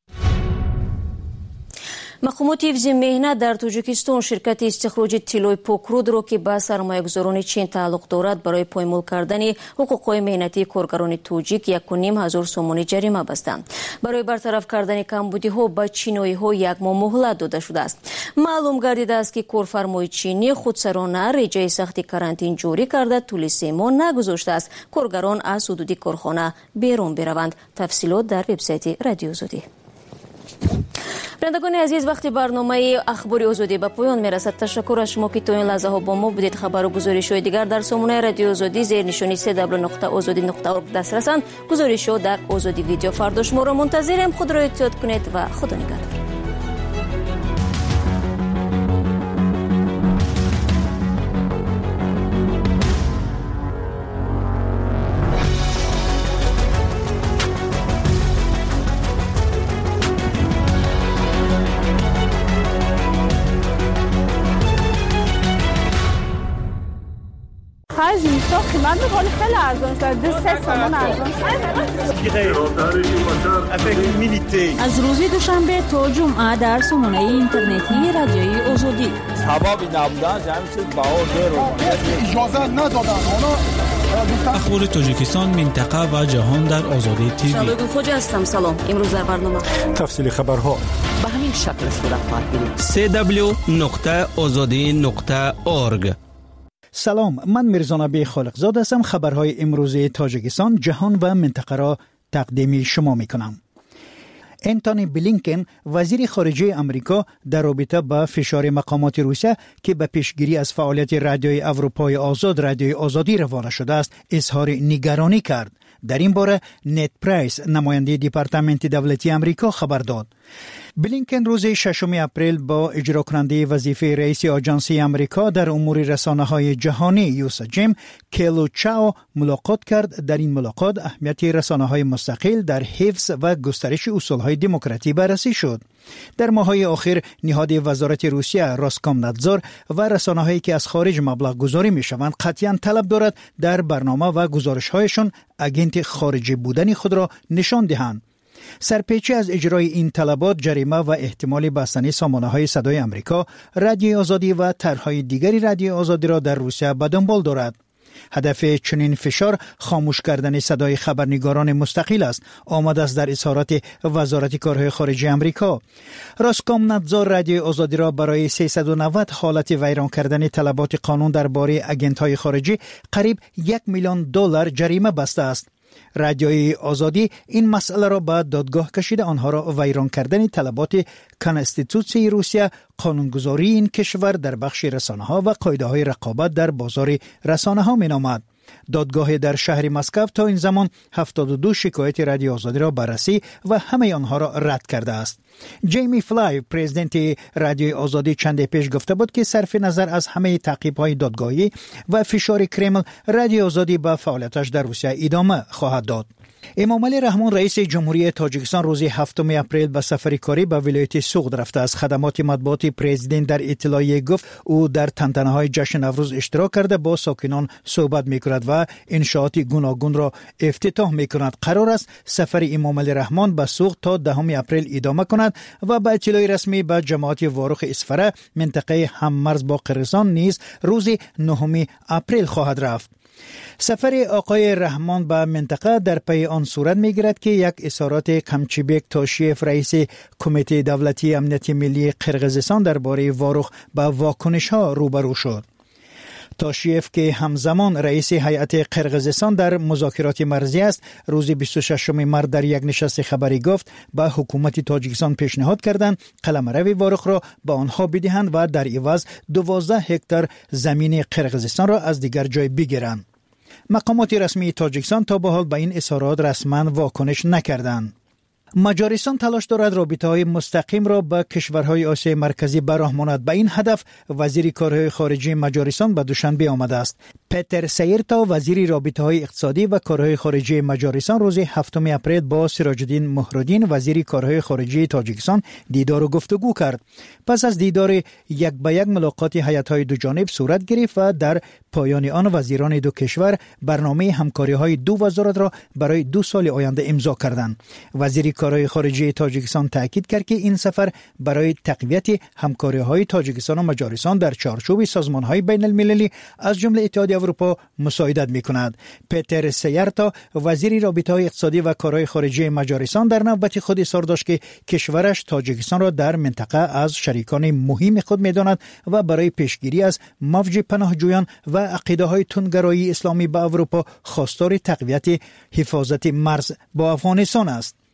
مقامات حفظ مهنت در تاجیکستان شرکت استخراج طلای پاکرود را که به سرمایه‌گذاران چین تعلق دارد برای پایمال کردن حقوق‌های مهنتی کارگران تاجیک یک و نیم هزار سومانی جریمه بستند. برای برطرف کردن کمبودی‌ها به چینایی‌ها یک ماه مهلت داده شده است. معلوم گردیده است که کارفرمای چینی خودسرانه رجای سخت کارانتین جاری کرده طول سه ماه نگذاشته است کارگران از حدود کارخانه بیرون بروند. تفصیلات در وبسایت رادیو آزادی. شنوندگان عزیز، وقتی برنامه اخبار آزادی به پایان میرسد، تشکر از شما که تا این لحظه ها با ما بودید. خبر و گزارش های دیگر در سامانه رادیو آزادی زیر نشانی سه دبلیو نقطه آزادی نقطه اورگ دست رسند. گزارش ها در آزادی ویدیو فردا شما را منتظریم. خود را احتیاط کنید و خدا نگهدار. از اینستا قیمت می‌کنه خیلی ارزان شد. دو سه تومن ارزان شد. از روز دوشنبه تا جمعه در سامانه اینترنتی رادیوی آزادی. ثوابی نبودن همین چیز باور داره. اجازه ندادن. اخبار تاجیکستان، منطقه و جهان در آزادی تیوی. شادو خوجا هستم. سلام. امروز در برنامه تفصیل خبرها به همین شکل صورت خواهد گرفت. سه دبلیو نقطه آزادی نقطه اورگ. سلام، من میرزا خالقزاد هستم. خبرهای امروز تاجیکستان، جهان و منطقه را تقدیم شما میکنم. انتونی بلینکن، وزیر خارجه امریکا، در رابطه با فشار مقامات روسیه که به پیشگیری از فعالیت رادیوی اروپای آزاد، رادیوی آزادی روانه شده است، اظهار نگرانی کرد. در این باره نت پرایس، نماینده دپارتمنت دولتی امریکا، خبر داد. بلینکن روز ششم اپریل با اجرا کننده وظیفه رئیس آژانسی امریکا در امور رسانه‌های جهانی یوسا جیم کلو چاو ملاقات کرد. در این ملاقات اهمیت رسانه‌های مستقل در حفظ و گسترش اصول‌های دموکراسی بررسی شد. در ماه‌های اخیر نهاد وزارت روسیه روسکامنادزور و رسانه‌هایی که از خارج مبلغ گذاری می‌شوند قطعاً طلب دارد در برنامه و گزارش‌هایشان اگنت خارجی بودن خود را نشان دهند. سرپیچی از اجرای این طلبات، جریمه و احتمال بستن سامانه‌های صدای آمریکا، رادیوی آزادی و طرح‌های دیگری رادیوی آزادی را در روسیه به دنبال دارد. هدف چنین فشار خاموش کردن صدای خبرنگاران مستقل است، آمده است در اظهارات وزارت کارهای خارجه آمریکا. روسکامنادزور رادیوی آزادی را برای سیصد و نود حالت ویران کردن طلبات قانون درباره اگنت‌های خارجی قریب یک میلیون دلار جریمه بسته است. رادیوی آزادی این مسئله را به دادگاه کشیده، آنها را ویران کردن طلبات کنستیتوسی روسیه، قانونگذاری این کشور در بخش رسانه‌ها و قاعده‌های رقابت در بازار رسانه‌ها می‌نامد. دادگاه در شهر مسکو تا این زمان هفتاد و دو شکایت رادیو آزادی را بررسی و همه آنها را رد کرده است. جیمی فلای، پرزیدنت رادیوی آزادی، چند پیش گفته بود که صرف نظر از همه تعقیب‌های دادگاهی و فشار کرمل، رادیوی آزادی به فعالیتش در روسیه ادامه خواهد داد. امامعلی رحمان، رئیس جمهوری تاجیکستان، روز هفتم اپریل به سفر کاری به ولایت سوغد رفته است. خدمات مطبوعاتی پرزیدنت در اطلاعیه گفت او در تنتنه‌های جشن نوروز اشتراک کرده با ساکنان صحبت می‌کند و انشاءات گوناگون را افتتاح می‌کند. قرار است سفر امامعلی رحمان به سوغد تا دهم اپریل ادامه کند و به اطلاع رسمی به جماعت واروخ اسفره، منطقه هممرز با قرغیزستان، نیز روز نهم اپریل خواهد رفت. سفر آقای رحمان به منطقه در پی آن صورت می‌گیرد که یک اظهارات کمچیبک تاشیف، رئیس کمیته دولتی امنیت ملی قرغیزستان، درباره واروخ با واکنش‌ها روبرو شد. تاشیف که همزمان رئیس هیئت قرغیزستان در مذاکرات مرزی است، روز بیست و ششم مارس در یک نشست خبری گفت به حکومت تاجیکستان پیشنهاد کردند قلمرو واروخ را به آنها بدهند و در عوض دوازده هکتار زمین قرغیزستان را از دیگر جای بگیرند. مقامات رسمی تاجیکستان تا به حال به این اظهارات رسما واکنش نکردند. مجارستان تلاش دارد رابطه‌های مستقیم را با کشورهای آسیای مرکزی به راه ماند. به این هدف وزیر کارهای خارجه مجارستان به دوشنبه آمده است. پتر سیرتا، وزیر رابطه‌های اقتصادی و کارهای خارجه مجارستان، روز هفتم اپریل با سراج الدین مهرالدین، وزیر کارهای خارجه تاجیکستان، دیدار و گفتگو کرد. پس از دیدار یک به یک ملاقات هیئت‌های دو جانب صورت گرفت و در پایان آن وزیران دو کشور برنامه همکاری‌های دو وزارت را برای دو سال آینده امضا کردند. وزیر کارهای خارجه تاجیکستان تاکید کرد که این سفر برای تقویت همکاری‌های تاجیکستان و مجارستان در چارچوب سازمان‌های بین‌المللی از جمله اتحادیه اروپا مساعدت می‌کند. پتر سیرتا، وزیر رابطه‌های اقتصادی و کارهای خارجه مجارستان، در نوبت خود اظهار داشت که کشورش تاجیکستان را در منطقه از شریکان مهم خود می‌داند و برای پیشگیری از موج پناهجویان و عقیده‌های تندگرایی اسلامی به اروپا خواستار تقویت حفاظت مرز با افغانستان است.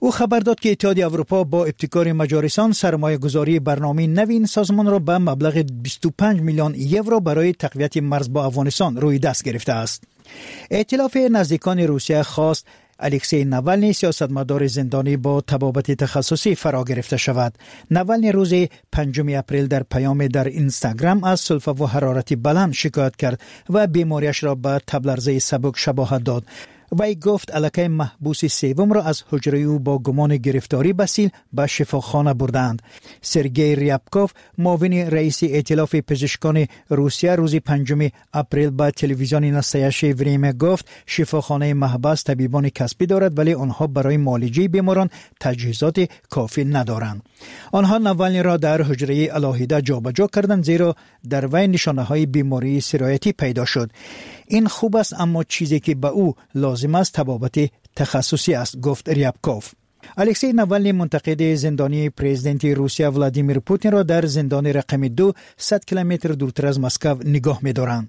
او خبر داد که اتحادیه اروپا با ابتکار مجارستان سرمایه گذاری برنامه نوین سازمان را به مبلغ بیست و پنج میلیون یورو برای تقویت مرز با افغانستان روی دست گرفته است. ائتلاف نزدیکان روسیه خواست الکسی ناولنی سیاستمدار زندانی با طبابت تخصصی فرا گرفته شود. ناولنی روز پنجم اپریل در پیام در اینستاگرام از سلفه و حرارت بلند شکایت کرد و بیماریش را به تب لرزه سبک شباهت داد. وی گفت علاقه محبوس سوم را از حجره او با گمان گرفتاری بسیل به شفاخانه بردند. سرگئی ریابکوف معاون رئیس ائتلاف پزشکان روسیه روز پنجم اپریل به تلویزیون نستایش وریم گفت شفاخانه محبس طبیبان کسبی دارد ولی آنها برای معالجه بیماران تجهیزات کافی ندارند. آنها ناولنی را در حجره علاهیده جابجا کردند زیرا در وی نشانه‌های بیماری سرایتی پیدا شد. این خوب است اما چیزی که به او لازم است طبابت تخصصی است، گفت ریابکوف. الکسی ناولنی منتقد زندانی پرزیدنت روسیه ولادیمیر پوتین را در زندان رقم دو صد کیلومتر دورتر از مسکو نگاه می‌دارند.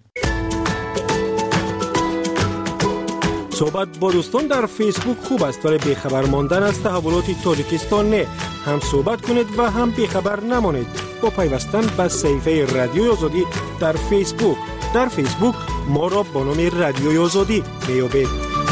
صحبت با دوستان در فیسبوک خوب است ولی بیخبر ماندن از تحولات تاجیکستان نه. هم صحبت کنید و هم بیخبر نمانید با پیوستن به صفحه رادیوی آزادی در فیسبوک. در فیسبوک ما را با نام رادیوی آزادی میابید.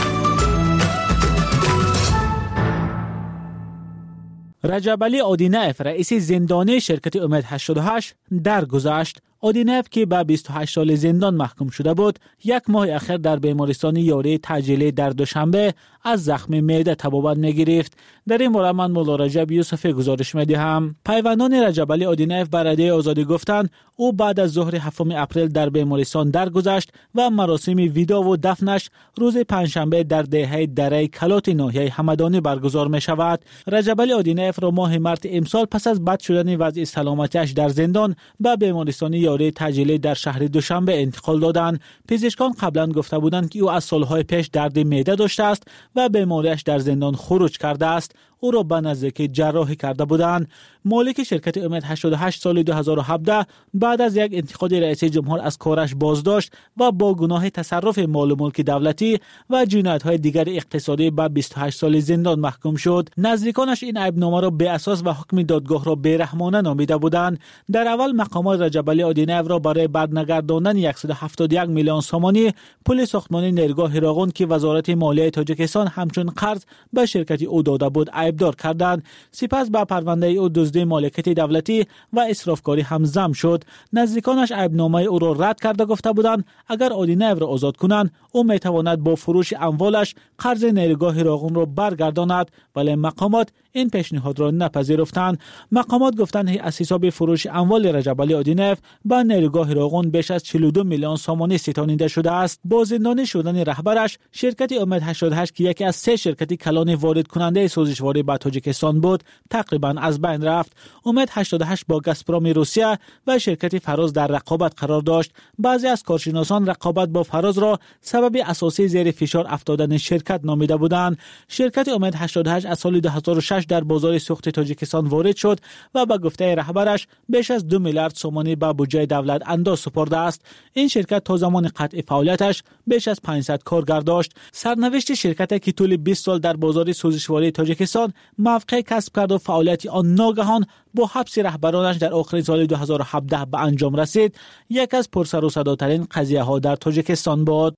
رجب علی آدینف رئیس زندانی شرکت امید هشتاد و هشت درگذشت. آدینف که به بیست و هشت سال زندان محکوم شده بود، یک ماه اخیر در بیمارستان یاری تجلی در دوشنبه از زخم معده تبابت می‌گرفت. در این باره من مولا رجب یوسف گزارش می‌دهم. پیوندان رجب علی آدینف به رادیوی آزادی گفتند او بعد از ظهر هفتم اپریل در بیمارستان درگذشت و مراسم ویدا و دفنش روز پنجشنبه در دهه دره کلات ناحیه همدانی برگزار می‌شود. رجب علی آدینف را ماه مارس امسال پس از بد شدن وضع سلامتیش در زندان به بیمارستان یاری تجلی در شهر دوشنبه انتقال دادند. پزشکان قبلا گفته بودند که او از سالهای پیش درد معده داشته است و بیماریش در زندان خروج کرده است. او را به نزدیکی جراحی کرده بودند. مالک شرکت امید هشتاد و هشت سال دو هزار و هفده بعد از یک انتقاد رئیس جمهور از کارش بازداشت و با گناه تصرف مال و ملک دولتی و جنایت‌های دیگر اقتصادی به بیست و هشت سال زندان محکوم شد. نزدیکانش این عیبنامه را بی اساس و حکم دادگاه را بی‌رحمانه نامیده بودند. در اول مقامات رجب علی آدینف را برای برنگرداندن صد و هفتاد و یک میلیون سومانی پول ساختمان نیرگاه هراقون که وزارت مالیه تاجیکستان همچون قرض به شرکت او داده بود عیبدار کردند. سپس به پرونده او دزدی مالکیت دولتی و اسرافکاری هم ضم شد. نزدیکانش عیبنامه او را رد کرده گفته بودند اگر آدینف را آزاد کنند او میتواند با فروش اموالش قرض نیرگاه هراقون را برگرداند، ولی مقامات این پیشنهاد را نپذیرفتند. مقامات گفتند از حساب فروش اموال رجب علی آدینف به نیرگاه هراقون بیش از چهل و دو میلیون سومانی ستانیده شده است. با زندانی شدن رهبرش شرکت امید هشتاد و هشت که یکی از سه شرکت کلان وارد کننده سوزشواری به تاجیکستان بود تقریبا از بین رفت. امید هشتاد و هشت با گازپروم روسیه و شرکت فراز در رقابت قرار داشت. بعضی از کارشناسان رقابت با فراز را سبب اساسی زیر فشار افتادن شرکت نامیده بودند. شرکت امید هشتاد و هشت از سال دو هزار و شش در بازار سوخت تاجیکستان وارد شد و به گفته رهبرش بیش از دو میلیارد سومانی به بودجه دولت انداز سپرده است. این شرکت تا زمان قطع فعالیتش بیش از پانصد کارگر داشت. سرنوشت شرکتی که طول بیست سال در بازار سوزشواری تاجیکستان موقع کسب کرد و فعالیت آن ناگهان با حبس رهبرانش در آخر سال دو هزار و هفده به انجام رسید، یک از پرسر و صداترین قضیه ها در تاجیکستان بود.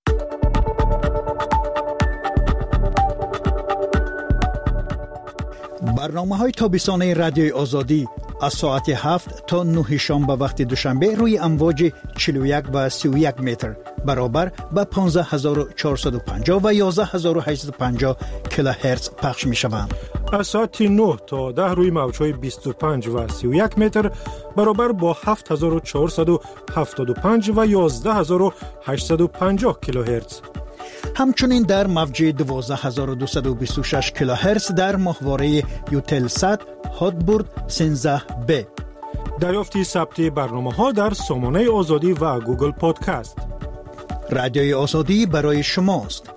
برنامه های تابستانه رادیوی آزادی از ساعت هفت تا نه شام به وقت دوشنبه روی امواج چهل و یک و سی و یک متر برابر به پانزده هزار و چهارصد و پنجاه و یازده هزار و هشتصد و پنجاه کیلوهرتز پخش می شوند. از ساعت نه تا ده روی موج‌های بیست و پنج و سی و یک متر برابر با هفت هزار و چهارصد و هفتاد و پنج و یازده هزار و هشتصد و پنجاه کیلوهرتز. همچنین در موج دوازده هزار و دویست و بیست و شش کیلوهرتز در ماهواره یوتلسات هاتبورد سیزده بی. دریافت ثبت برنامه‌ها در سامانه آزادی و گوگل پادکست. رادیوی آزادی برای شماست.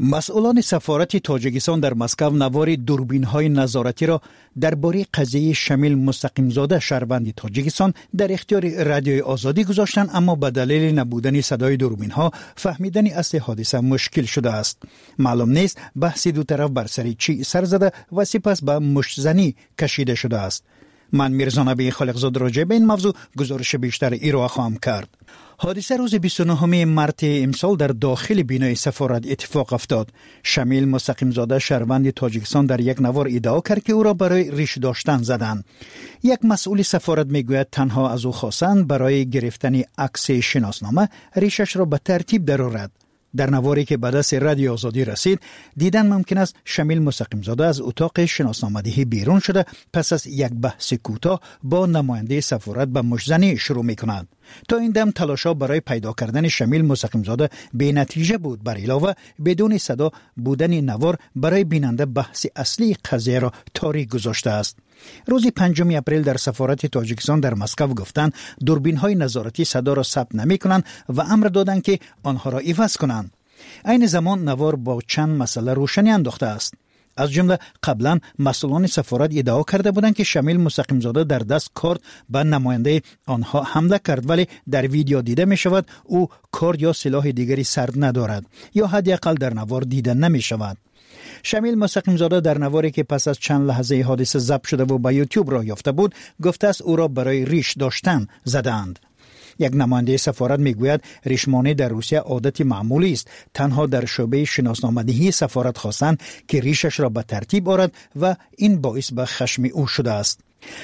مسئولان سفارت تاجیکستان در مسکو نوار دوربین‌های نظارتی را درباره قضیه شمیل مستقیمزاده شهروند تاجیکستان در اختیار رادیوی آزادی گذاشتند، اما به دلیل نبودن صدای دوربین‌ها فهمیدن اصل حادثه مشکل شده است. معلوم نیست بحث دو طرف بر سر چی سر زده و سپس به مشت‌زنی کشیده شده است. من میرزا نبی خالقزاده راجع به این موضوع گزارش بیشتر ایرا خواهم کرد. حادثه روز بیست و نهم مارس امسال در داخل بینای سفارت اتفاق افتاد. شمیل مستقیمزاده شهروند تاجیکستان در یک نوار ادعا کرد که او را برای ریش داشتن زدند. یک مسئول سفارت میگوید تنها از او خواستند برای گرفتن عکس شناسنامه ریشش را به ترتیب درآورد. در نواری که به دست رادیو آزادی رسید دیدن ممکن است شمیل مستقیمزاده از اتاق شناسنامه‌دهی بیرون شده پس از یک بحث کوتاه با نماینده سفارت به مشت‌زنی شروع می‌کند. تا این دم تلاش‌ها برای پیدا کردن شمیل مستقیمزاده بی نتیجه بود. بر علاوه بدون صدا بودن نوار برای بیننده بحث اصلی قضیه را تاریک گذاشته است. روز پنجم اپریل در سفارت تاجیکستان در مسکو گفتند دوربین‌های نظارتی صدا را ثبت نمی‌کنند و امر دادند که آنها را عوض کنند. این زمان نوار با چند مسئله روشنی انداخته است. از جمله قبلا مسئولان سفارت ادعا کرده بودند که شمیل مستقیمزاده در دست کارت به نماینده آنها حمله کرد، ولی در ویدیو دیده می شود او کارت یا سلاح دیگری سرد ندارد یا حداقل در نوار دیده نمی شود. شمیل مستقیمزاده در نواری که پس از چند لحظه حادثه ضبط شده و به یوتیوب راه یافته بود گفته است او را برای ریش داشتن زدند. یک نماینده سفارت میگوید ریشمانی در روسیه عادت معمولی است. تنها در شعبه شناسنامه‌دهی سفارت خواستند که ریشش را به ترتیب آورد و این باعث به خشم او شده است.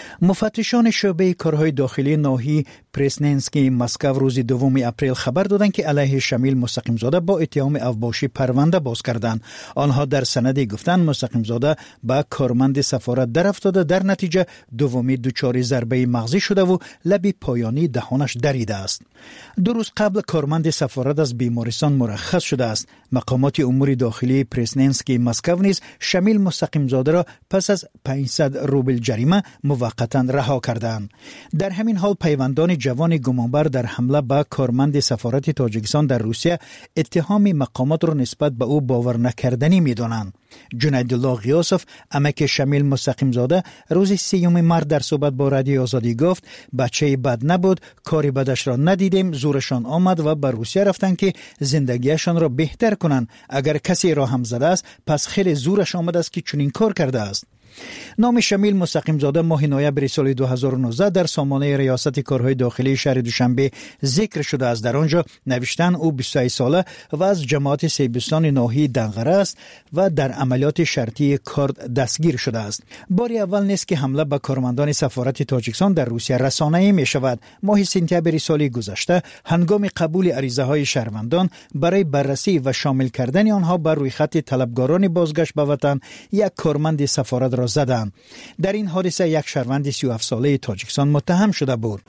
مفتشان شعبه کارهای داخلی ناحیه پرسننسکی مسکو روز دوم اپریل خبر دادند که علیه شمیل مستقیمزاده با اتهام اوباشی پرونده باز کردند. آنها در سندی گفتند مستقیمزاده با کارمند سفارت در افتاده، در نتیجه دومی دچار ضربه مغزی شده و لب پایانی دهانش دریده است. دو روز قبل کارمند سفارت از بیمارستان مرخص شده است. مقامات امور داخلی پرسننسکی مسکو نیز شمیل مستقیمزاده را پس از پانصد روبل جریمه موقتا رها کردند. در همین حال پیوندان جوان گمانبر در حمله به کارمند سفارت تاجیکستان در روسیه اتهام مقامات را نسبت به او باور نکردنی می‌دانند. جنیدالله غیاسف عمک شمیل مستقیمزاده روز سیوم مارس در صحبت با رادیو آزادی گفت بچه بد نبود، کاری بدش را ندیدیم، زورشان آمد و به روسیه رفتند که زندگیشان را بهتر کنند. اگر کسی را هم زده است پس خیلی زورش آمد است که چنین کار کرده است. نام شمیل مستقیمزاده ماه نوامبر سال دو هزار و نوزده در سامانه ریاست کارهای داخلی شهر دوشنبه ذکر شده است. در آنجا نوشتن او بیست و سه ساله و از جماعت سیبستان ناحیه دنقره است و در عملیات شرطی کرد دستگیر شده است. بار اول نیست که حمله به کارمندان سفارت تاجیکستان در روسیه رسانه‌ای می شود. ماه سپتامبر سال گذشته هنگام قبول عریضه های شهروندان برای بررسی و شامل کردن آنها بر روی خط طلبکاران بازگشت به وطن یک کارمند سفارت را زدند. در این حادثه یک شهروند سی و هفت ساله تاجیکستان متهم شده بود.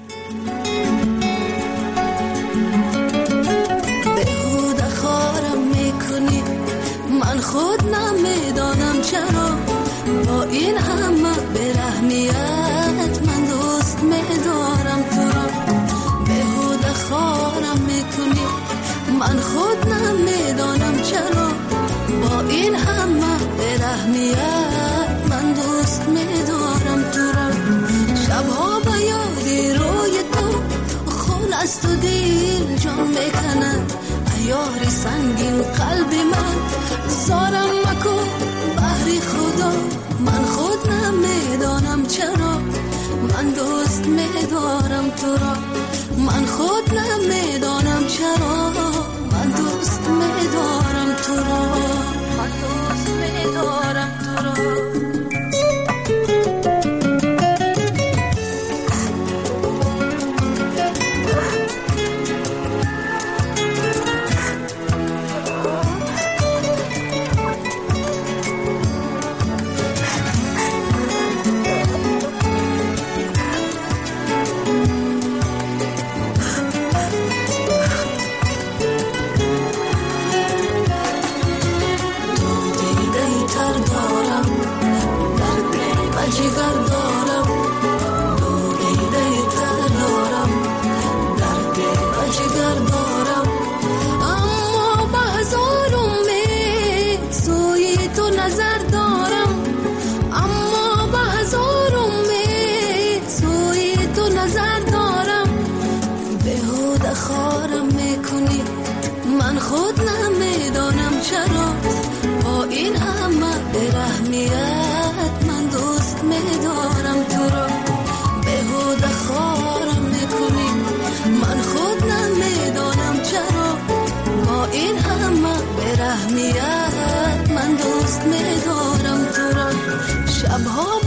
بهود خارم میکنی، من خود نمیدانم چرا با این همه برحمیت من دوست میدارم تو را. بهود خارم میکنی، من خود نمیدانم چرا با این همه برحمیت من دوست میدارم تو را. شبها با یادی روی تو خون است و دل جان میکند. ایاری سنگین قلبی من زارم مکن بحری خدا. من خود نمیدانم چرا من دوست میدارم تو را. من خود نمیدانم چرا من دوست میدارم تو را. من دوست میدارم تو را. اما به هزارم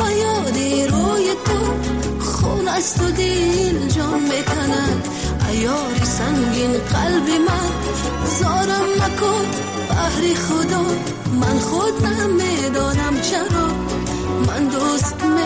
با یاد روی تو خون است و دل جان میکند ایاری سنگین قلب من زارم نکن بحر خدا من خود نمیدانم چرا من دوست